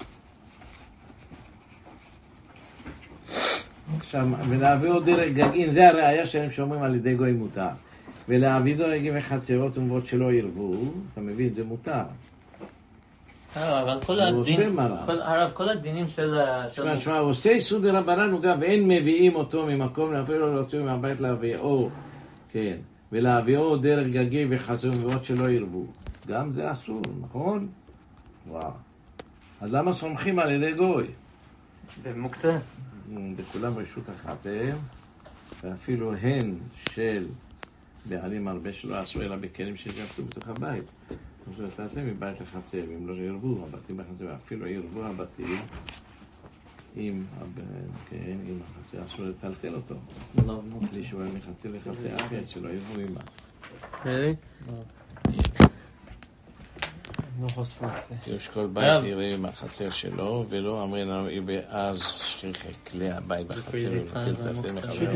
עכשיו, ולהביאו דרך גגין, זה הראיה שהם שומרים על ידי גוי מותר. ולהביאו רגים וחצרות ומבות שלא ירבו, אתה מבין, זה מותר. אבל כל הדינים של... שמע, הוא עושה איסור דרבנן הוא גם, ואין מביאים אותו ממקום, אפילו לא יוצאים מהבית להביאו, כן, ולהביאו דרך גגי וחצרות ומבות שלא ירבו. גם זה אסור, נכון? וואו. אז למה סומכים על ידי גוי? במוקצה. בכולם רשות אחת, ואפילו הן של בעלים הרבה שלא עשו אלא בכלים ששפטו בתוך הבית. אז תעשה מבית לחצר, אם לא ירבו הבתים בחצר, ואפילו ירבו הבתים, אם החצר אסור לטלטל אותו. בלי שהוא מחצר לחצר אחרת, שלא ירבו עימה. really? לא חושפו את זה. יש כל בית יראה מהחצר שלו, ולא אמרים לנו, ואז שכיחה כלי הבית בחצר, ונטיל תעשה מחבר.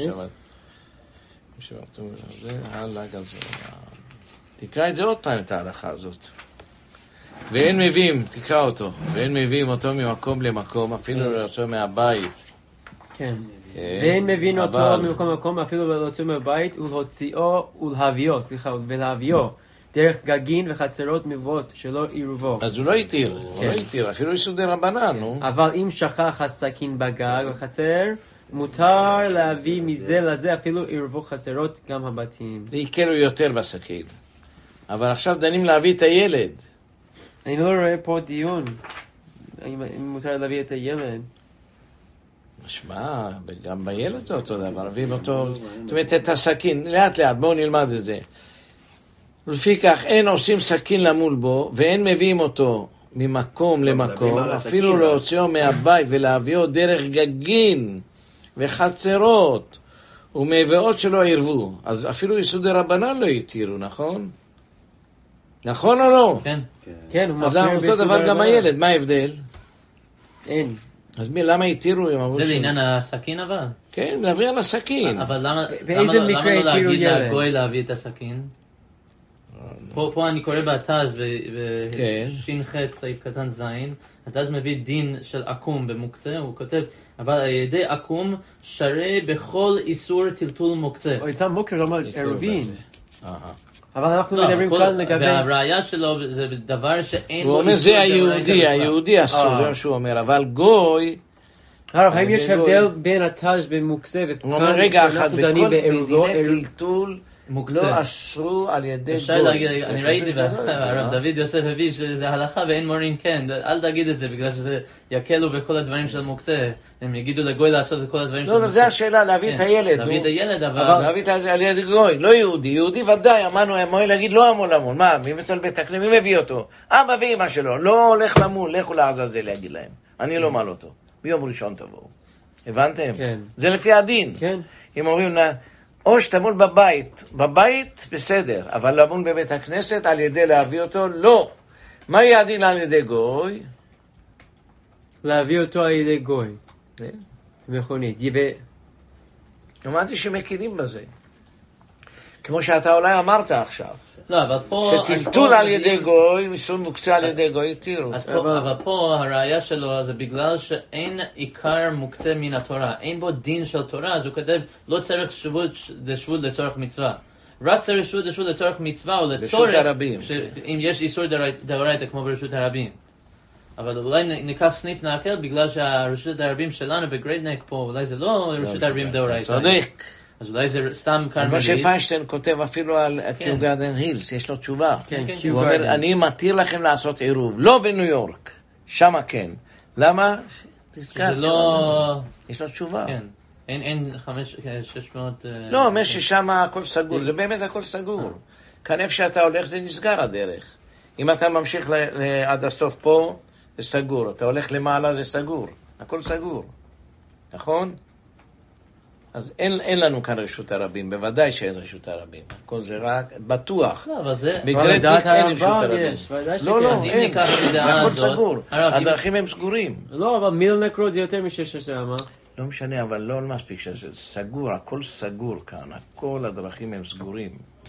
זה הלג הזה. תקרא את זה עוד פעם, את ההלכה הזאת. ואין מביאים, תקרא אותו, ואין מביאים אותו ממקום למקום, אפילו להוצאו מהבית. כן. ואין מביאים אותו ממקום למקום, אפילו להוצאו מהבית, ולהוציאו ולהביאו, ולהביאו. דרך גגין וחצרות מבואות שלא עירובו. אז הוא לא התיר, הוא לא התיר, אפילו איסור דה רבנן, נו. אבל אם שכח הסכין בגג וחצר, מותר להביא מזה לזה אפילו עירבו חסרות גם הבתים. והקלו יותר בסכין. אבל עכשיו דנים להביא את הילד. אני לא רואה פה דיון. אם מותר להביא את הילד. משמע, גם בילד זה אותו דבר, מביאים אותו, זאת אומרת, את הסכין, לאט לאט, בואו נלמד את זה. ולפיכך, אין עושים סכין למול בו, ואין מביאים אותו ממקום למקום, אפילו להוציאו מהבית ולהביאו דרך גגין וחצרות ומביאות שלא עירבו. אז אפילו יסוד רבנן לא יתירו, נכון? נכון או לא? כן. כן, הוא אז מפריע אותו דבר גם הילד, מה ההבדל? אין. אז למה התירו? זה לעניין הסכין אבל? כן, מדברים על הסכין. אבל למה באיזה מקרה לא התירו להגיד ילד? לגוי להביא את הסכין? פה אני קורא בתז בש"ח סעיף קטן זין, התז מביא דין של עקום במוקצה, הוא כותב, אבל על ידי עקום שרה בכל איסור טלטול מוקצה. או יצא מוקצה, לא אומר עירובין. אבל אנחנו מדברים כאן לגבי... והראיה שלו זה דבר שאין הוא אומר זה היהודי אסור, זה מה שהוא אומר, אבל גוי... הרב, האם יש הבדל בין התז במוקצה הוא אומר רגע אחד, בכל בעירובו? מדיני טלטול לא אסרו על ידי אפשר להגיד, גוי. אני ראיתי הרב דוד יוסף הביא שזה הלכה ואין מורים כן, אל תגיד את זה בגלל שזה יקלו בכל הדברים של מוקצה, הם יגידו לגוי לעשות את כל הדברים של מוקצה. לא, זה השאלה, להביא את הילד. להביא את הילד, אבל... להביא את הילד גוי, לא יהודי. יהודי ודאי, אמרנו, אמור להגיד לא המון המון. מה, מי מצל בית הכלי, מי מביא אותו? אבא ואמא שלו, לא הולך למול, לכו לעזאזל להגיד להם. אני לא מעל אותו. ביום ראשון תבואו. הבנתם? כן. זה לפי הדין. כן. אם אומרים, או שתמול בבית בסדר, אבל למול בבית הכנסת על ידי להביא אותו, לא. מה יהיה הדין על ידי גוי? להביא אותו על ידי גוי. מכונית. אמרתי שמכירים בזה. כמו שאתה אולי אמרת עכשיו. לא, אבל פה... שטלטול על ידי גוי, משום מוקצה על ידי גוי, תראו. אבל פה הראייה שלו זה בגלל שאין עיקר מוקצה מן התורה. אין בו דין של תורה, אז הוא כתב לא צריך שבות לצורך מצווה. רק צריך שבות לצורך מצווה או לצורך... ברשות הרבים. אם יש איסור דאורייתא כמו ברשות הרבים. אבל אולי ניקח סניף נעקל בגלל שהרשות הרבים שלנו בגריידנק פה, אולי זה לא רשות הרבים דאורייתא. צודק. אז אולי זה סתם קרמלית. מה שפיינשטיין כותב אפילו על קיוגרדן הילס, יש לו תשובה. כן, הוא אומר, אני מתיר לכם לעשות עירוב, לא בניו יורק, שמה כן. למה? זה לא... יש לו תשובה. כן. אין 600... לא, אומר ששם הכל סגור, זה באמת הכל סגור. כאן איפה שאתה הולך זה נסגר הדרך. אם אתה ממשיך עד הסוף פה, זה סגור. אתה הולך למעלה זה סגור. הכל סגור. נכון? אז אין לנו כאן רשות הרבים, בוודאי שאין רשות הרבים. הכל זה רק בטוח. לא, אבל זה... בגריידנק אין רשות הרבים. לא, אין. הכל סגור. הדרכים הם סגורים. לא, אבל מילנק רוד זה יותר מ-16 אמה. לא משנה, אבל לא מספיק שזה סגור, הכל סגור כאן. כל הדרכים הם סגורים.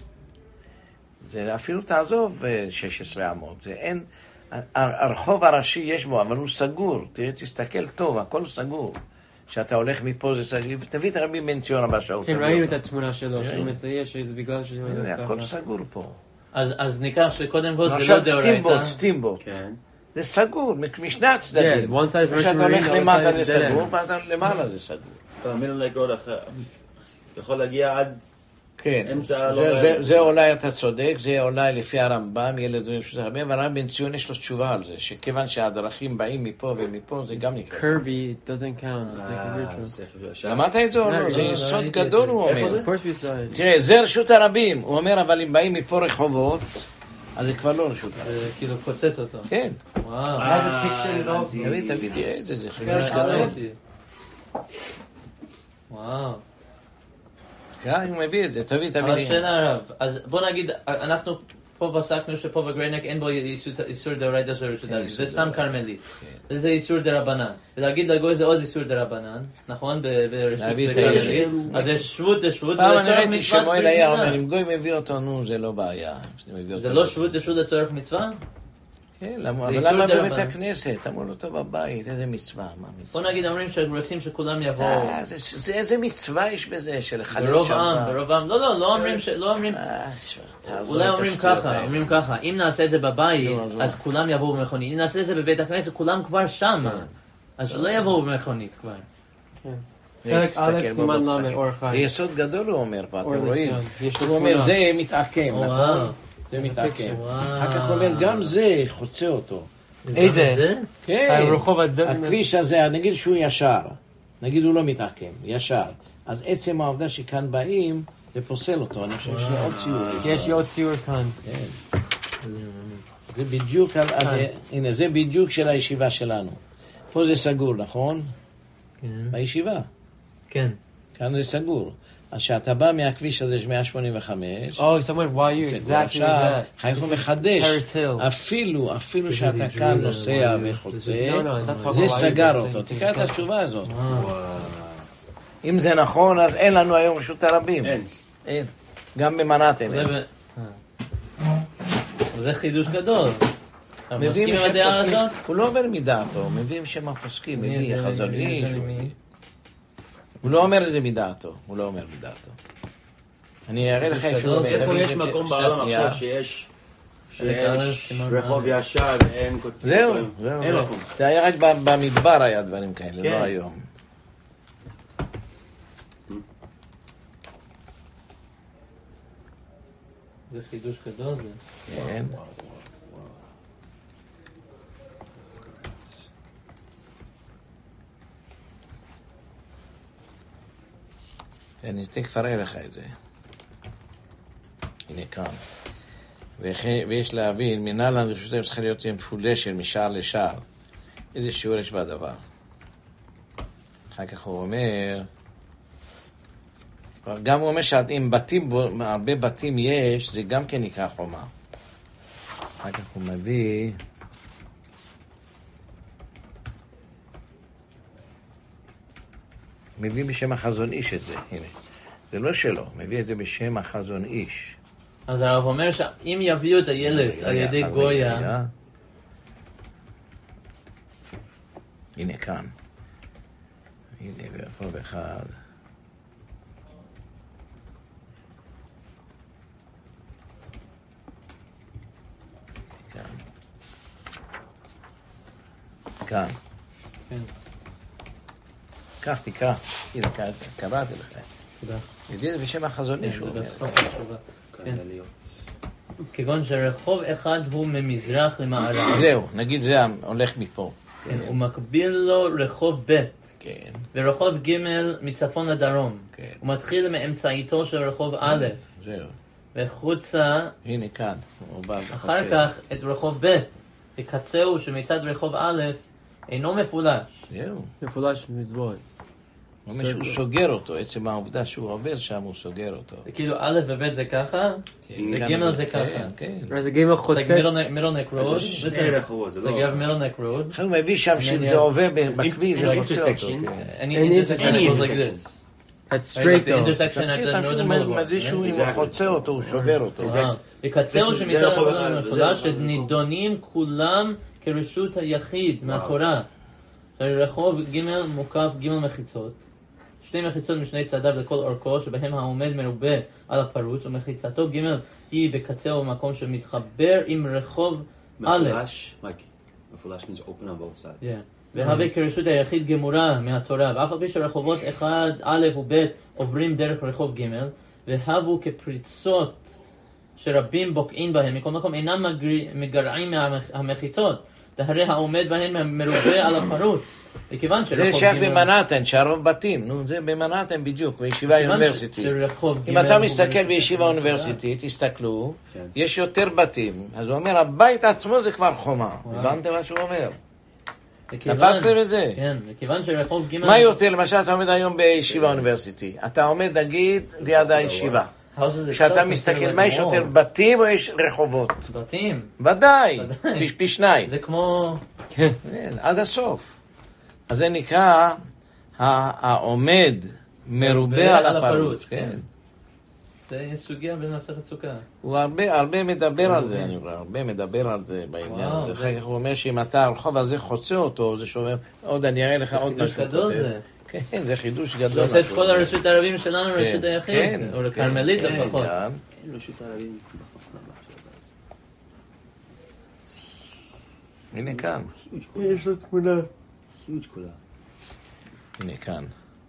זה אפילו תעזוב 16 אמות. זה אין... הרחוב הראשי יש בו, אבל הוא סגור. תסתכל טוב, הכל סגור. שאתה הולך מפה זה סגור, תביא את רבי בן ציון הבא שעות. כן, ראינו את התמונה שלו, שהוא מצייר שזה בגלל שזה... הכל סגור פה. אז ניקח שקודם כל זה לא דאורייתא. סטימבוט. זה סגור, משני הצדדים. כשאתה הולך למטה זה סגור, למעלה זה סגור. מילנק רוד יכול להגיע עד... כן, זה אולי אתה צודק, זה אולי לפי הרמב"ם, ילד רשות הרבים, אבל הרב בן ציון יש לו תשובה על זה, שכיוון שהדרכים באים מפה ומפה, זה גם נקרא. קרבי, it doesn't count, it's like a virtual. למדת את זה או לא? זה יסוד גדול, הוא אומר. Of course we saw it. תראה, זה רשות הרבים, הוא אומר, אבל אם באים מפה רחובות, אז זה כבר לא רשות הרבים. זה כאילו קוצץ אותו. כן. וואו. תביא, תראה את זה, זה חידוש גדול. וואו. הוא מביא את זה, תביא. אבל שאלה הרב, אז בוא נגיד, אנחנו פה בסקנו שפה בגריידנק אין בו איסור דאורייתא של רשות הרבים, זה סתם קרמלית, זה איסור דרבנן, ולהגיד לגוי זה עוד איסור דרבנן, נכון? ברשות בגריידנק, אז יש שבות פעם אני ראיתי שמואל היה אומר, אם גוי מביא אותו, נו, זה לא בעיה. זה לא שבות לצורך מצווה? כן, אבל למה בבית הכנסת? אמרו לו, טוב, בבית, איזה מצווה, מה מצווה? בוא נגיד, אומרים שרוצים שכולם יבואו. איזה מצווה יש בזה, של לחלל ברוב שבת? עם, ברוב עם. לא אומרים, אולי אומרים ככה, אם נעשה את זה בבית, אז כולם יבואו במכונית. אם נעשה את זה בבית הכנסת, כולם כבר שם. אז שלא יבואו במכונית כבר. חלק א' סימן ל' אור חי. יסוד גדול הוא אומר פה, אתם רואים? הוא אומר, זה מתעקם, נכון? זה מתעקם. אחר כך הוא אומר, גם זה חוצה אותו. איזה? כן, הרחוב הזה. הכביש הזה, נגיד שהוא ישר, נגיד הוא לא מתעקם, ישר. אז עצם העובדה שכאן באים, זה פוסל אותו, אני חושב שיש עוד ציור. יש לי עוד ציור כאן. זה בדיוק, הנה, זה בדיוק של הישיבה שלנו. פה זה סגור, נכון? כן. בישיבה. כן. כאן זה סגור. אז שאתה בא מהכביש הזה, 185, someone, why you exactly that? חייך מחדש. אפילו שאתה כאן נוסע וחוצה, זה סגר אותו. תקרא את התשובה הזאת. אם זה נכון, אז אין לנו היום רשות הרבים. אין. גם במנהטן. זה חידוש גדול. מביאים שפוסקים, הוא לא אומר מדעתו, מביאים שמה פוסקים, מביא חזון איש. הוא לא אומר את זה מדעתו, אני אראה לך איפה יש מקום בעולם עכשיו שיש רחוב ישר ואין קוצים. זהו. זה היה רק במדבר היה דברים כאלה, לא היום. זה חידוש גדול זה. כן. אני תכף אראה לך את זה. הנה כאן. ויש להבין, מנהל הנרשותיהם צריכה להיות מפולשת משער לשער. איזה שיעור יש בדבר. אחר כך הוא אומר, גם הוא אומר שאם הרבה בתים יש, זה גם כן נקרא חומה. אחר כך הוא מביא בשם החזון איש את זה, הנה. זה לא שלו, מביא את זה בשם החזון איש. אז הרב אומר שאם יביאו את הילד על ידי גויה... הנה כאן. הנה ברחוב אחד. כאן. כן. כך תקרא. הנה, קראתי לך. תודה. ידיע זה בשם החזון איש. כן. כגון שרחוב אחד הוא ממזרח למערב. זהו, נגיד זה הולך מפה. כן, הוא מקביל לו רחוב ב'. כן. ורחוב ג' מצפון לדרום. כן. הוא מתחיל מאמצעיתו של רחוב א'. זהו. וחוצה... הנה כאן. אחר כך את רחוב ב'. וקצהו שמצד רחוב א' אינו מפולש. זהו. מפולש מזבורת. הוא סוגר אותו, עצם העובדה שהוא עובר שם הוא סוגר אותו. זה כאילו א' וב' זה ככה, וג' זה ככה. כן. זה ג' חוצץ. זה מירונק רוד. זה שני רחובות, זה לא... זה גב מירונק רוד. הוא מביא שם שזה עובר בכביש, זה חוצה אותו. Any intersection. That's straight the though. intersection at the northern boulevard. מביא שהוא חוצה אותו, הוא שובר אותו. וקצהו שמצד רחוב מפולש, שנידונים כולם כרשות היחיד מהתורה. רחוב ג' מוקף ג' מחיצות. שתי מחיצות משני צדיו לכל אורכו, שבהם העומד מרובה על הפרוץ, ומחיצתו ג' היא בקצהו במקום שמתחבר עם רחוב א'. מפולש, מייקי. מפולש means open on both sides. והווה כרשות היחיד גמורה מהתורה, ואף על פי שרחובות 1, א' וב' עוברים דרך רחוב ג' והבו כפריצות שרבים בוקעים בהם, מכל מקום אינם מגרעים מהמחיצות, דהרי העומד בהם מרובה על הפרוץ. וכיוון שרחוב ג' זה שייך במנהטן, שהרוב בתים, נו זה במנהטן בדיוק, בישיבה אוניברסיטית. אם אתה מסתכל בישיבה אוניברסיטית, תסתכלו, יש יותר בתים, אז הוא אומר, הבית עצמו זה כבר חומה. הבנתם מה שהוא אומר? תפסתם את זה? כן, וכיוון שרחוב ג' מה יותר, למשל אתה עומד היום בישיבה אוניברסיטית, אתה עומד נגיד ליד הישיבה, כשאתה מסתכל מה יש יותר, בתים או יש רחובות? בתים. ודאי, פי שניים. זה כמו... כן, עד הסוף. אז זה נקרא העומד מרובה על הפרוץ, כן. זה סוגיה במסכת סוכה. הוא הרבה מדבר על זה, אני אומר, הרבה מדבר על זה בעניין הזה. אחר כך הוא אומר שאם אתה הרחוב הזה חוצה אותו, זה שאומר, עוד אני אראה לך עוד משהו. חידוש גדול זה. כן, זה חידוש גדול. זה עושה את כל הרשות הערבים שלנו רשות היחיד, או לקרמלית לפחות. אין רשות הערבים. הנה כאן. יש לו תמונה. Huge כולה. הנה כאן.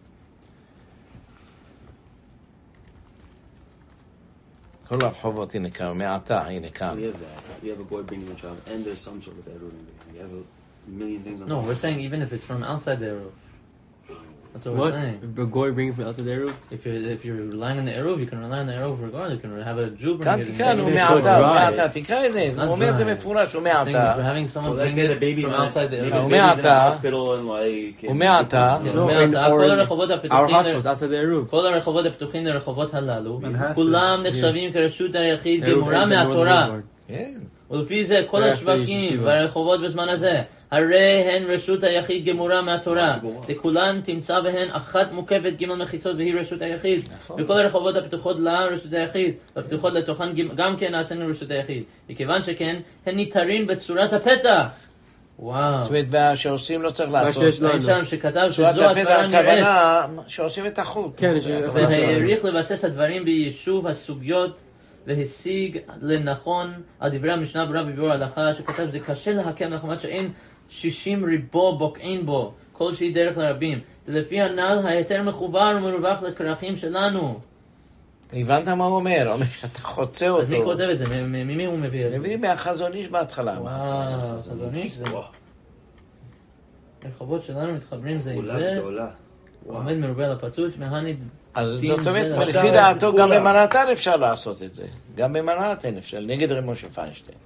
כל הרחובות, הנה כאן, מעתה, הנה כאן. We have that. We have a boy bringing a child, and there's some sort of error in there. We have a million things on No, we're saying even if it's from outside the Eruv. That's what we're What? saying. A goy bringing from outside the Eruv? If you're relying on the Eruv, you can rely on the Eruv regardless. You can have a Jew bring כאן it. תקרא, הוא מעתה, תקרא את זה, הוא אומר את זה מפורש, הוא We're מעתה. having someone Well, let's bring say the it baby's from outside the maybe Eruv. the baby's in מעתה. a hospital and like... ומעתה. No, כל הרחובות our הפתוחים, hospitals outside the Eruv. כל הרחובות הפתוחים לרחובות הללו, מנהסה. כולם נחשבים כרשות היחיד Eruv גמורה ends in one מהתורה. word. כן. ולפי זה כל After השווקים ישיבה. והרחובות בזמן הזה, הרי הן רשות היחיד גמורה מהתורה. לכולן תמצא בהן אחת מוקפת ג' מחיצות והיא רשות היחיד. וכל הרחובות הפתוחות לה רשות היחיד, והפתוחות לתוכן גם כן נעשינו רשות היחיד. מכיוון שכן, הן ניתרים בצורת הפתח. וואו. זאת אומרת, שעושים לא צריך לעשות. שיש לו. אין שם שכתב צורת שזו הפתח, הסברה נראית. הכוונה שעושים את החוט. כן, והעריך לבסס הדברים ביישוב הסוגיות והשיג לנכון על דברי המשנה ברורה בביאור ההלכה שכתב שזה קשה להקל מחמת שאין 60 ריבו בוקעין בו כלשהי דרך לרבים ולפי הנ"ל ההיתר מחובר ומרווח לכרכים שלנו. הבנת מה הוא אומר? הוא אומר שאתה חוצה אותו. אז מי כותב את זה? ממי הוא מביא את זה? מביא מהחזון איש בהתחלה. וואו, חזון איש זה... הרחובות שלנו מתחברים זה עם פעולה זה גדולה. עומד מרובה על הפצוץ מהניד. אז זאת אומרת, לפי דעתו גם במנהטן אפשר לעשות את זה. גם במנהטן אפשר, נגד רב משה פיינשטיין.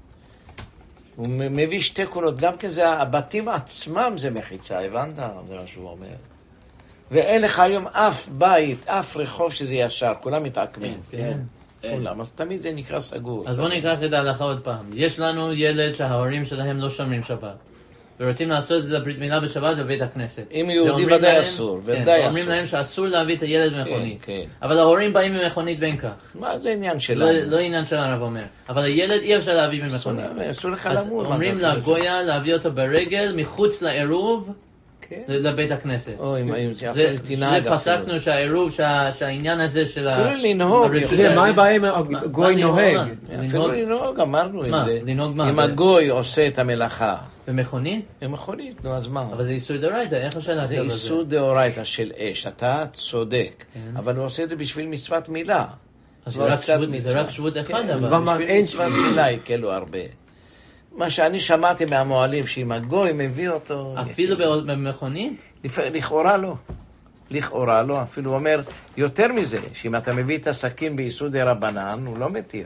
הוא מביא שתי קולות, גם כן זה, הבתים עצמם זה מחיצה, הבנת? זה מה שהוא אומר. ואין לך היום אף בית, אף רחוב שזה ישר, כולם מתעקמים. כן. כולם, אז תמיד זה נקרא סגור. אז בוא ניקח את ההלכה עוד פעם. יש לנו ילד שההורים שלהם לא שומרים שבת. ורוצים לעשות את הברית מילה בשבת בבית הכנסת. אם יהודי ודאי אסור, ודאי אסור. אומרים להם שאסור להביא את הילד במכונית. כן. אבל ההורים באים במכונית בין כך. מה זה עניין שלנו? לא עניין של הרב אומר. אבל הילד אי אפשר להביא במכונית. אסור לך אז למות. אומרים לגויה להביא אותו ברגל מחוץ לעירוב לבית הכנסת. אוי, זה תנהג פסקנו שהעירוב, שהעניין הזה של אפילו לנהוג. מה הבעיה אם הגוי נוהג? אפילו לנהוג, אמרנו את מה? זה. לנהוג מה? אם הגוי עושה את המלאכה. במכונית? במכונית, נו, אז מה? אבל זה איסור דאורייתא, איך אפשר להקל זה בזה? איסור דאורייתא של אש, אתה צודק. אבל הוא עושה את זה בשביל מצוות מילה. אז זה רק שבות אחד, אבל... בשביל מצוות מילה יקלו הרבה. מה שאני שמעתי מהמועלים, שאם הגוי מביא אותו... אפילו במכונית? לכאורה לא. לכאורה לא. אפילו הוא אומר יותר מזה, שאם אתה מביא את הסכין באיסור דרבנן, הוא לא מתיר.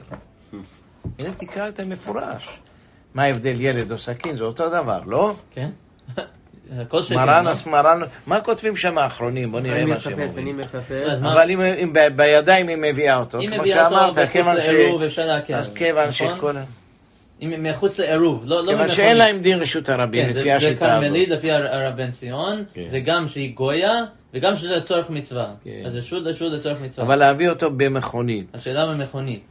הנה תקרא את המפורש. מה ההבדל ילד או סכין? זה אותו דבר, לא? כן. הכל שקל. מרן, מה כותבים שם האחרונים? בוא נראה מה שהם אני אומרים. מחפש. אבל אם בידיים היא מביאה אותו, כמו שאמרת, כיוון אז כיוון שכל... אם מחוץ לעירוב, לא כיוון שאין להם דין רשות הרבים, לפי השיטה הזאת. זה קרמלית, לפי הרב בן ציון, זה גם שהיא גויה, וגם שזה לצורך מצווה. אז רשות לצורך מצווה. אבל להביא אותו במכונית. השאלה במכונית.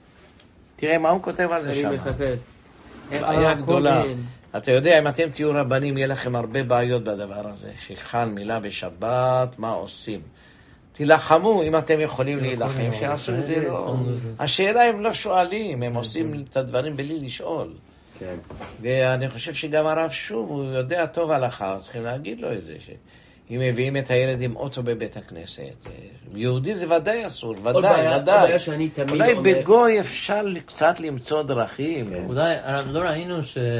תראה מה הוא כותב על זה שם. אני מחפש. בעיה גדולה. אתה יודע, אם אתם תהיו רבנים, יהיה לכם הרבה בעיות בדבר הזה. שחל מילה בשבת, מה עושים? תילחמו, אם אתם יכולים להילחם, שעשו את זה לא. השאלה הם לא שואלים, הם עושים את הדברים בלי לשאול. כן. ואני חושב שגם הרב שוב, הוא יודע טוב הלכה, צריכים להגיד לו את זה, שאם מביאים את הילד עם אוטו בבית הכנסת, יהודי זה ודאי אסור, ודאי. אולי בגוי אפשר קצת למצוא דרכים. אולי, לא ראינו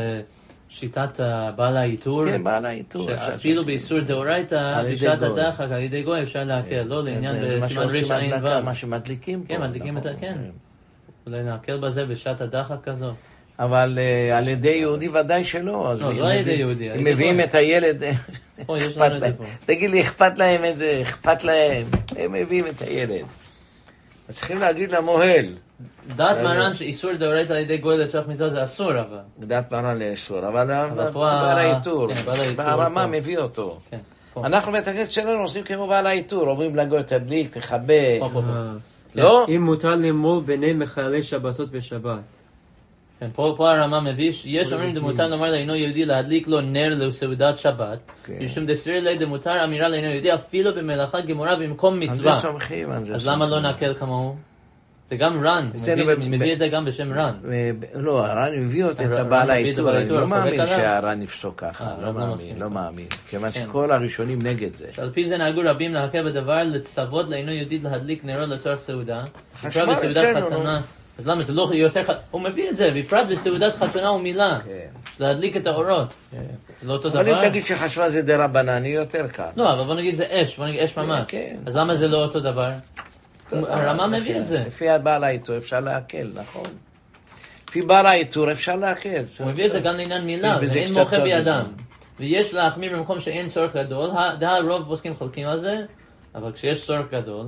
שיטת בעל האיתור, כן, בעל האיתור. שאפילו באיסור דאורייתא, בשעת הדחק, על ידי גוי אפשר להקל, לא לעניין בסימן רשע עין ו'. מה שמדליקים פה. כן, מדליקים את כן. אולי נעקל בזה בשעת הדחק כזו. אבל על ידי יהודי ודאי שלא. לא על ידי יהודי. אם מביאים את הילד, אכפת להם. תגיד לי, אכפת להם את זה, אכפת להם. הם מביאים את הילד. אז צריכים להגיד למוהל. דעת מרן שאיסור דאורייתא על ידי גוי לצורך מצווה זה אסור, אבל. דעת מרן לאסור, אבל בעל האיתור, בהרמה מביא אותו. אנחנו בית הכנסת שלנו עושים כמו בעל האיתור, עוברים לגוי תדליק, תחבא. לא? אם מותר למול ביני מחללי שבתות בשבת. כן, פה הרמה מביא, יש אומרים דמותר לומר לאינו יהודי להדליק לו נר לסעודת שבת, משום דסתירי לי דמותר אמירה לאינו יהודי אפילו במלאכה גמורה במקום מצווה. אז למה לא נקל כמוהו? זה גם רן, מביא את זה גם בשם רן. לא, הרן מביא את הבעל העיטור, אני לא מאמין שהרן יפסוק ככה, לא מאמין, כיוון שכל הראשונים נגד זה. על פי זה נהגו רבים להקל בדבר, לצוות לאינו יהודי להדליק נרות לצורך סעודה, בפרט בסעודת חתונה. אז למה זה לא יותר הוא מביא את זה, בפרט בסעודת חתונה ומילה, להדליק את האורות. זה לא אותו דבר? אבל אם תגיד שחשמל זה דרבנן, יהיה יותר קל. לא, אבל בוא נגיד זה אש, בוא נגיד אש ממש. אז למה זה לא אותו דבר? הרמה מביא את זה. לפי בעל העיטור אפשר להקל, נכון? לפי בעל העיטור אפשר להקל. הוא מביא את זה גם לעניין מילה, ואין מוחה בידם. ויש להחמיר במקום שאין צורך גדול, הרוב פוסקים חולקים על זה, אבל כשיש צורך גדול...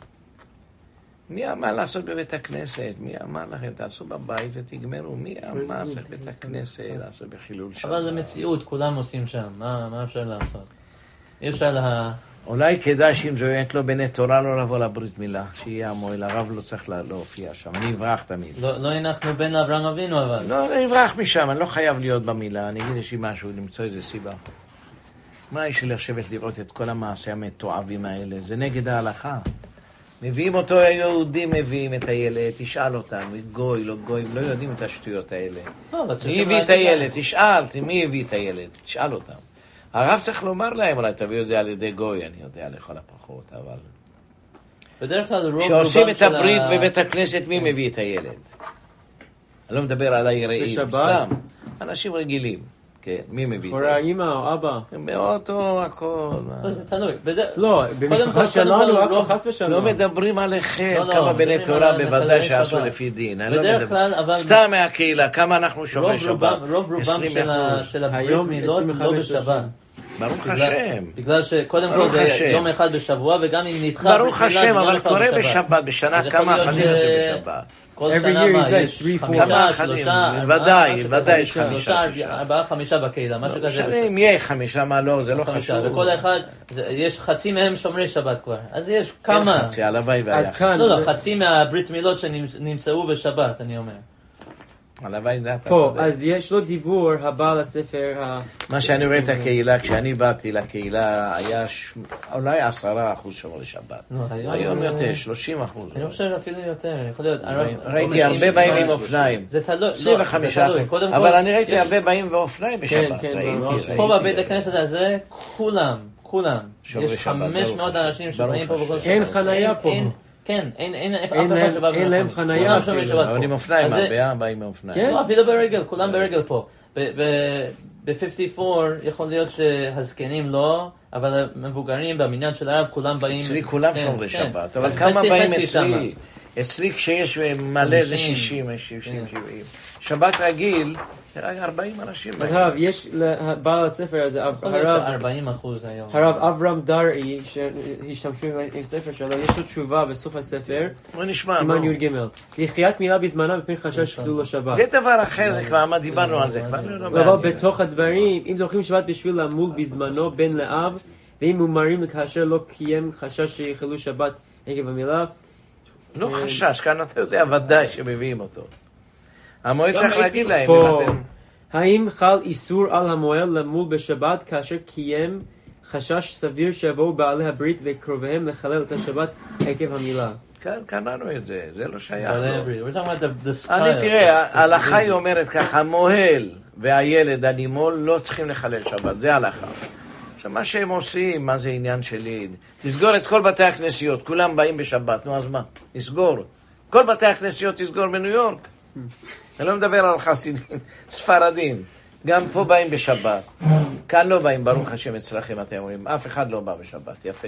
מי אמר לעשות בבית הכנסת? מי אמר לכם? תעשו בבית ותגמרו. מי אמר שבית הכנסת לעשות בחילול שבת? אבל זה מציאות, כולם עושים שם. מה אפשר לעשות? אי אפשר אולי כדאי שאם זה באמת לא בני תורה לא לבוא לברית מילה, שיהיה המועיל, הרב לא צריך להופיע שם, אני אברח תמיד. לא הנחנו בין אברהם אבינו אבל. לא, אני אברח משם, אני לא חייב להיות במילה, אני אגיד יש לי משהו, למצוא איזה סיבה. מה יש לי לשבת לראות את כל המעשה המתועבים האלה? זה נגד ההלכה. מביאים אותו היהודים, מביאים את הילד, תשאל אותם, גוי, לא גוי, לא יודעים את השטויות האלה. מי הביא את הילד? תשאל, מי הביא את הילד? תשאל אותם. הרב צריך לומר להם, אולי תביאו את זה על ידי גוי, אני יודע לכל הפחות, אבל... בדרך כלל רוב שעושים את הברית בבית הכנסת, מי מביא את הילד? אני לא מדבר על היראים, סתם. אנשים רגילים, כן, מי מביא את הילד? הורה אמא או אבא. באותו הכל. זה תלוי. לא, במשפחה שלנו, אף חס ושלום. לא מדברים עליכם, כמה בני תורה בוודאי שעשו לפי דין. בדרך כלל, אבל... סתם מהקהילה, כמה אנחנו שומרי שבת. רוב רובם של הברית מילות לא בשבת. ברוך השם. בגלל שקודם כל זה יום אחד בשבוע, וגם אם נדחה... ברוך השם, אבל קורה בשבת, בשנה כמה אחדים זה בשבת. כל שנה מה, יש 5, 3, ודאי יש 5, 4, 5 בקהילה, משהו כזה. משנה אם יהיה 5, מה לא, זה לא חשוב. וכל אחד, יש חצי מהם שומרי שבת כבר, אז יש כמה. אין חצי, הלוואי והיחס. לא, חצי מהברית מילות שנמצאו בשבת, אני אומר. הלוואי זה אתה פה, צודק. אז יש לו דיבור הבא לספר מה שאני רואה את הקהילה, כשאני באתי לקהילה, היה אולי 10% שומרי שבת. היום יותר, 30%. אני חושב אפילו יותר, יכול להיות. ראיתי הרבה באים עם אופניים. זה תלוי, 25%. אבל אני ראיתי הרבה באים באופניים בשבת. ראיתי. פה בבית הכנסת הזה, כולם. יש 500 אנשים שבאים פה בכל שבת. אין חנייה פה. כן, אין אף אחד שבא אין להם חנייה. אבל עם אופניים, הרבה באים עם אופניים. לא, אפילו ברגל, כולם ברגל פה. ב-54 יכול להיות שהזקנים לא, אבל המבוגרים במניין של הרב כולם באים... אצלי כולם שומרי שבת, אבל כמה באים אצלי? אצלי כשיש מלא זה 60, 70. שבת רגיל, רק 40 אנשים באים. הרב, יש לבעל הספר הזה, 40% היום. הרב אברהם דרעי, שהשתמשו עם ספר שלו, יש לו תשובה בסוף הספר, סימן י' ג' לחיית מילה בזמנה מפני חשש חילול השבת. זה דבר אחר, זה כבר מה דיברנו על זה, כבר לא מעניין. אבל בתוך הדברים, אם דוחים שבת בשביל למול בזמנו בן לאב, ואם מומרים כאשר לא קיים חשש שיחלו שבת עקב המילה. לא חשש, כאן אתה יודע ודאי שמביאים אותו. המועד צריך להגיד להם, האם חל איסור על המועל למול בשבת כאשר קיים חשש סביר שיבואו בעלי הברית וקרוביהם לחלל את השבת עקב המילה? כאן קראנו את זה, זה לא שייך לו. אני אני תראה, ההלכה היא אומרת ככה, המוהל והילד הנימול לא צריכים לחלל שבת, זה ההלכה. עכשיו מה שהם עושים, מה זה עניין שלי? תסגור את כל בתי הכנסיות, כולם באים בשבת, נו אז מה? נסגור. כל בתי הכנסיות תסגור בניו יורק. אני לא מדבר על חסידים, ספרדים. גם פה באים בשבת. כאן לא באים, ברוך השם אצלכם, אתם אומרים. אף אחד לא בא בשבת, יפה.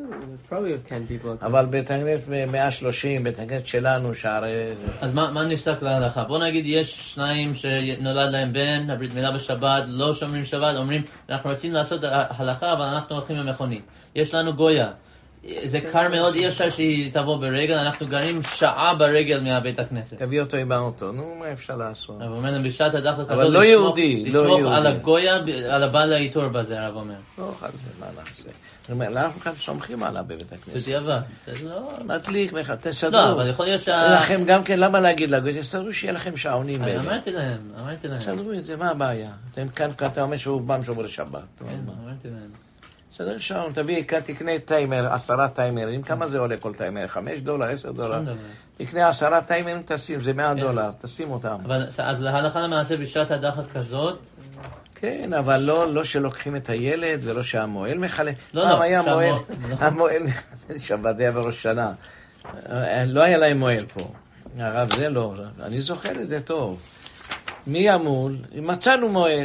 אבל בית הכנסת 130, בית הכנסת שלנו, שערי... אז מה נפסק להלכה? בוא נגיד, יש שניים שנולד להם בן, הברית מילה בשבת, לא שומרים שבת, אומרים, אנחנו רוצים לעשות הלכה, אבל אנחנו הולכים במכונית. יש לנו גויה. זה קר מאוד, אי אפשר שהיא תבוא ברגל, אנחנו גרים שעה ברגל מהבית הכנסת. תביא אותו עם האוטו, נו, מה אפשר לעשות? הרב אומר, בשעת הדחק כזאת, אבל לא יהודי, לא לסמוך יהודי. על הגויה, על הבעל האיתור בזה, הרב אומר. לא, מה נעשה? אני אומר, אנחנו כאן סומכים עליו בבית הכנסת. בדיעבד. זה לא... מדליק, תסדרו. לא, אבל יכול להיות לכם גם כן, למה להגיד לגוי? תסדרו שיהיה לכם שעונים באלה. אמרתי להם. תסדרו את זה, מה הבעיה? אתם כאן, אתה אומר שהוא פעם שומר שבת. כן, אמרתי להם. תסדר שעון, תקנה טיימר, 10 טיימרים, כמה זה עולה כל טיימר? $5, $10? תקנה 10 טיימרים, תשים, זה $100, תשים אותם. אז להלכה למעשה בשעת הדחק כזאת, כן, אבל לא שלוקחים את הילד ולא שהמועל מחלק. לא, היה המועל מחלק, שבת היה בראש שנה. לא היה להם מועל פה. הרב, זה לא, אני זוכר את זה טוב. מי ימול? מצאנו מועל.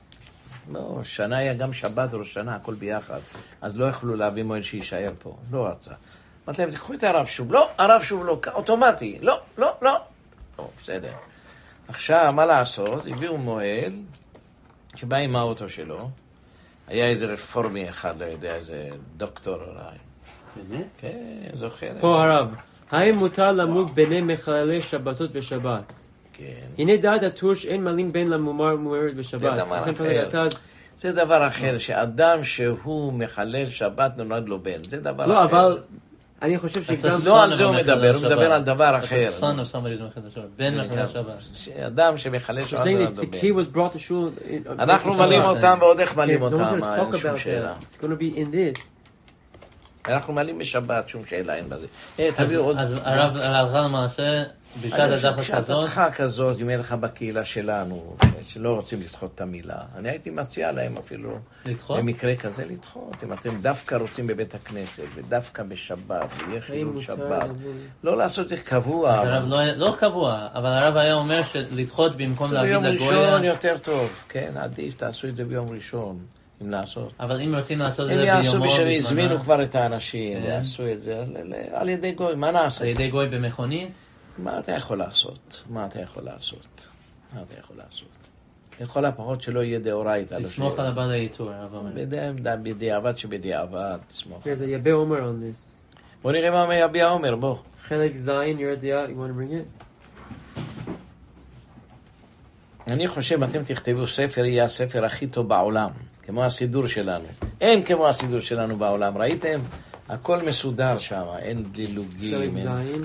לא, שנה היה גם שבת וראש שנה, הכל ביחד. אז לא יכלו להביא מועל שישאר פה. לא רצה. אמרתי להם, תקחו את הרב שוב. לא, הרב שוב לא, אוטומטי. לא. טוב, בסדר. עכשיו, מה לעשות? הביאו מועל, שבא עם האוטו שלו, היה איזה רפורמי אחד, לא יודע, איזה דוקטור אולי. באמת? כן, זוכר. פה הרב, האם מותר למול ביני מחללי שבתות בשבת? כן. הנה דעת הטור שאין מלאים בין למומר ומומרת בשבת. זה דבר אחר. זה דבר אחר, שאדם שהוא מחלל שבת נולד לו בן. זה דבר אחר. לא, אבל אני חושב שגם... לא על זה הוא מדבר, הוא מדבר על דבר אחר. son of somebody מחלל שבת, בן מחלל שבת. אדם שמחלל שבת נולד לו בן. אנחנו אנחנו מלאים אותם ועוד איך מלאים אותם, אין שום שאלה. It's going to be in this. אנחנו מעלים בשבת, שום שאלה, אין בזה. תביאו עוד... אז הרב הלכה למעשה, בשעת הדחק כזאת... בשעת כזאת, אם אין לך בקהילה שלנו, שלא רוצים לדחות את המילה, אני הייתי מציע להם אפילו... לדחות? במקרה כזה לדחות. אם אתם דווקא רוצים בבית הכנסת, ודווקא בשבת, ויהיה חילול שבת, לא לעשות את זה קבוע. לא קבוע, אבל הרב היה אומר שלדחות במקום להגיד לגויה... ביום ראשון יותר טוב, כן, עדיף, תעשו את זה ביום ראשון. אם לעשות. אבל אם רוצים לעשות את זה ביומו... הם יעשו בשביל הזמינו כבר את האנשים, יעשו את זה על ידי גוי, מה נעשה? על ידי גוי במכונית? מה אתה יכול לעשות? לכל הפחות שלא יהיה דאורייתא. לסמוך על הבעל האיתור, הרב אומר. בדיעבד שבדיעבד, סמוך. There's a יביע עומר on this. בוא נראה מה יביע עומר, בוא. חלק זין, ירד דעה, you want to bring it? אני חושב, אתם תכתבו ספר, יהיה הספר הכי טוב בעולם. כמו הסידור שלנו. אין כמו הסידור שלנו בעולם. ראיתם? הכל מסודר שם. אין דילוגים.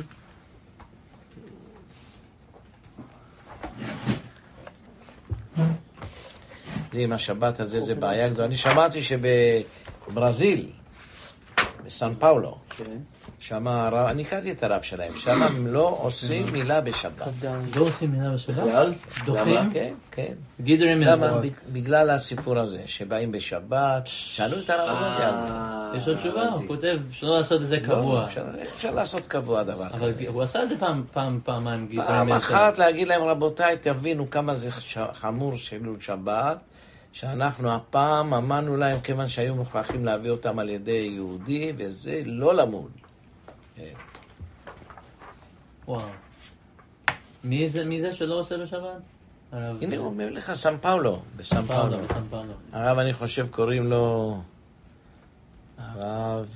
עם השבת הזה זה בעיה גדולה. אני שמעתי שבברזיל, בסן פאולו, שם אני קראתי את הרב שלהם, שם הם לא עושים מילה בשבת. לא עושים מילה בשבת? דוחים? כן, כן. גידרים למה? בגלל הסיפור הזה, שבאים בשבת, שאלו את הרב עובדיה. יש עוד תשובה, הוא כותב שלא לעשות את זה קבוע. אפשר לעשות קבוע דבר. אבל הוא עשה את זה פעמיים. פעם אחת להגיד להם, רבותיי, תבינו כמה זה חמור חילול שבת, שאנחנו הפעם אמרנו להם, כיוון שהיו מוכרחים להביא אותם על ידי יהודי, וזה לא למוד. וואו. מי זה שלא עושה בשבת? הנה הוא אומר לך, סן פאולו. בסן פאולו. הרב, אני חושב, קוראים לו הרב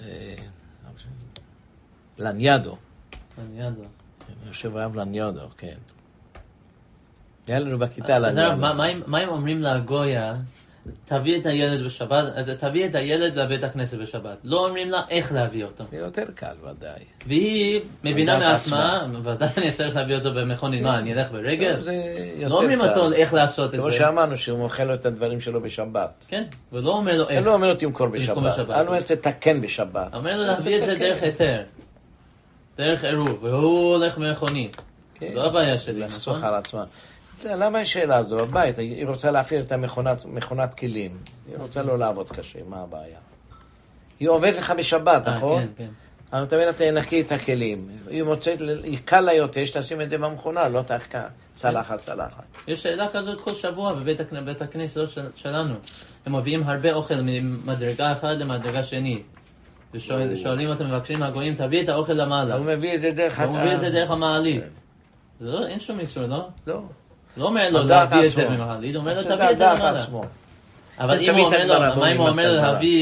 לניאדו. אני חושב הרב לניאדו, כן. היה לנו בכיתה לניאדו. מה הם אומרים לגויה? תביא את הילד בשבת, תביא את הילד לבית הכנסת בשבת. לא אומרים לה איך להביא אותו. זה יותר קל, ודאי. והיא מבינה מעצמה, ודאי אני צריך להביא אותו במכונית, מה, אני אלך ברגל? לא אומרים אותו איך לעשות את זה. כמו שאמרנו, שהוא מוכל לו את הדברים שלו בשבת. כן, ולא אומר לו איך. לא אומר לו תמכור בשבת. אני אומר, תתקן בשבת. אומר לו להביא את זה דרך היתר. דרך עירוב, והוא הולך במכונית. לא הבעיה שלי, לחסוך על עצמה. למה יש שאלה הזו? בבית, היא רוצה להפעיל את מכונת כלים. היא רוצה לא לעבוד קשה, מה הבעיה? היא עובדת לך בשבת, נכון? כן, כן. אבל תמיד אתה ינקי את הכלים. היא מוצאת, היא קל לה יותר, שתשים את זה במכונה, לא תחכה, צלחת. יש שאלה כזאת כל שבוע בבית הכנסת שלנו. הם מביאים הרבה אוכל ממדרגה אחת למדרגה שנית. ושואלים אותם, מבקשים מהגויים, תביא את האוכל למעלה. הוא מביא את זה דרך המעלית. אין שום איסור, לא? לא. לא אומר לו להביא את זה ממעלית, הוא אומר לו תביא את זה למעלה. אבל אם הוא אומר לו, מה אם הוא אומר לו להביא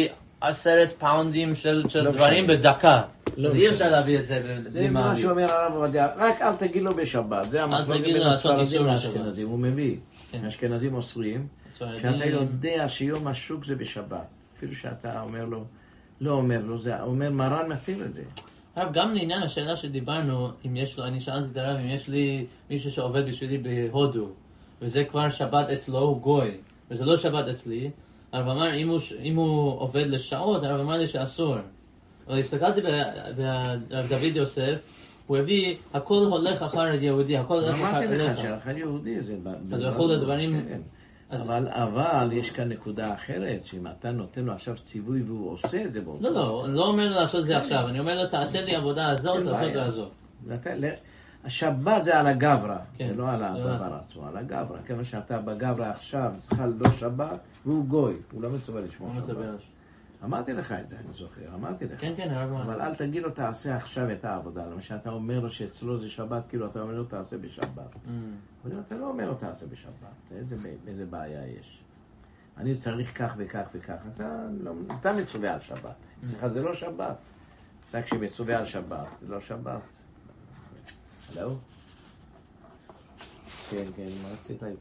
10 פאונדים של לא דברים משנה. בדקה. לא אז אי משנה. אפשר להביא את זה זה בלי מה מעלית. שאומר הרב עובדיה, רק אל תגיד לו בשבת, זה המחלוקת תגיד לו בין לעשות הספרדים איסור בשבת. לאשכנזים, הוא מביא, כן. האשכנזים אוסרים, הספרדים- שאתה יודע שיום השוק זה בשבת, אפילו שאתה אומר לו, לא אומר לו, זה אומר מרן מתיר את זה. הרב, גם לעניין השאלה שדיברנו, אם יש לו, אני שאלתי את הרב, אם יש לי מישהו שעובד בשבילי בהודו, וזה כבר שבת אצלו, הוא גוי, וזה לא שבת אצלי, הרב אמר, אם הוא עובד לשעות, הרב אמר לי שאסור. אבל הסתכלתי ברב דוד יוסף, הוא הביא, הכל הולך אחר יהודי, הכל הולך אחר אמרתי לך אליך. שהלכה יהודי זה... אז הוא יכול לדברים... כן. אז- אבל יש כאן נקודה אחרת, שאם אתה נותן לו עכשיו ציווי והוא עושה את זה באותו... לא, לא, אני לא אומר לו לעשות את זה עכשיו, אני אומר לו, תעשה לי עבודה הזאת, אין תעשה בעיה. והזאת. השבת זה על הגברה, כן. זה לא על לא. הדבר עצמו, על הגברה. כיוון שאתה בגברה עכשיו, צריך לא שבת, והוא גוי, הוא לא מצווה לשמור לא מצווה שבת. לשמור. אמרתי לך את זה, אני זוכר, אמרתי לך. כן, כן, הרב אמר. אבל אל תגיד לו תעשה עכשיו את העבודה, למשל אתה אומר לו שאצלו זה שבת, כאילו אתה אומר לו תעשה בשבת. אבל אם אתה לא אומר לו תעשה בשבת, איזה בעיה יש? אני צריך כך וכך וכך, אתה מצווה על שבת, אצלך זה לא שבת. אתה כשמצווה על שבת, זה לא שבת. הלו? כן, כן, מה רצית איתי?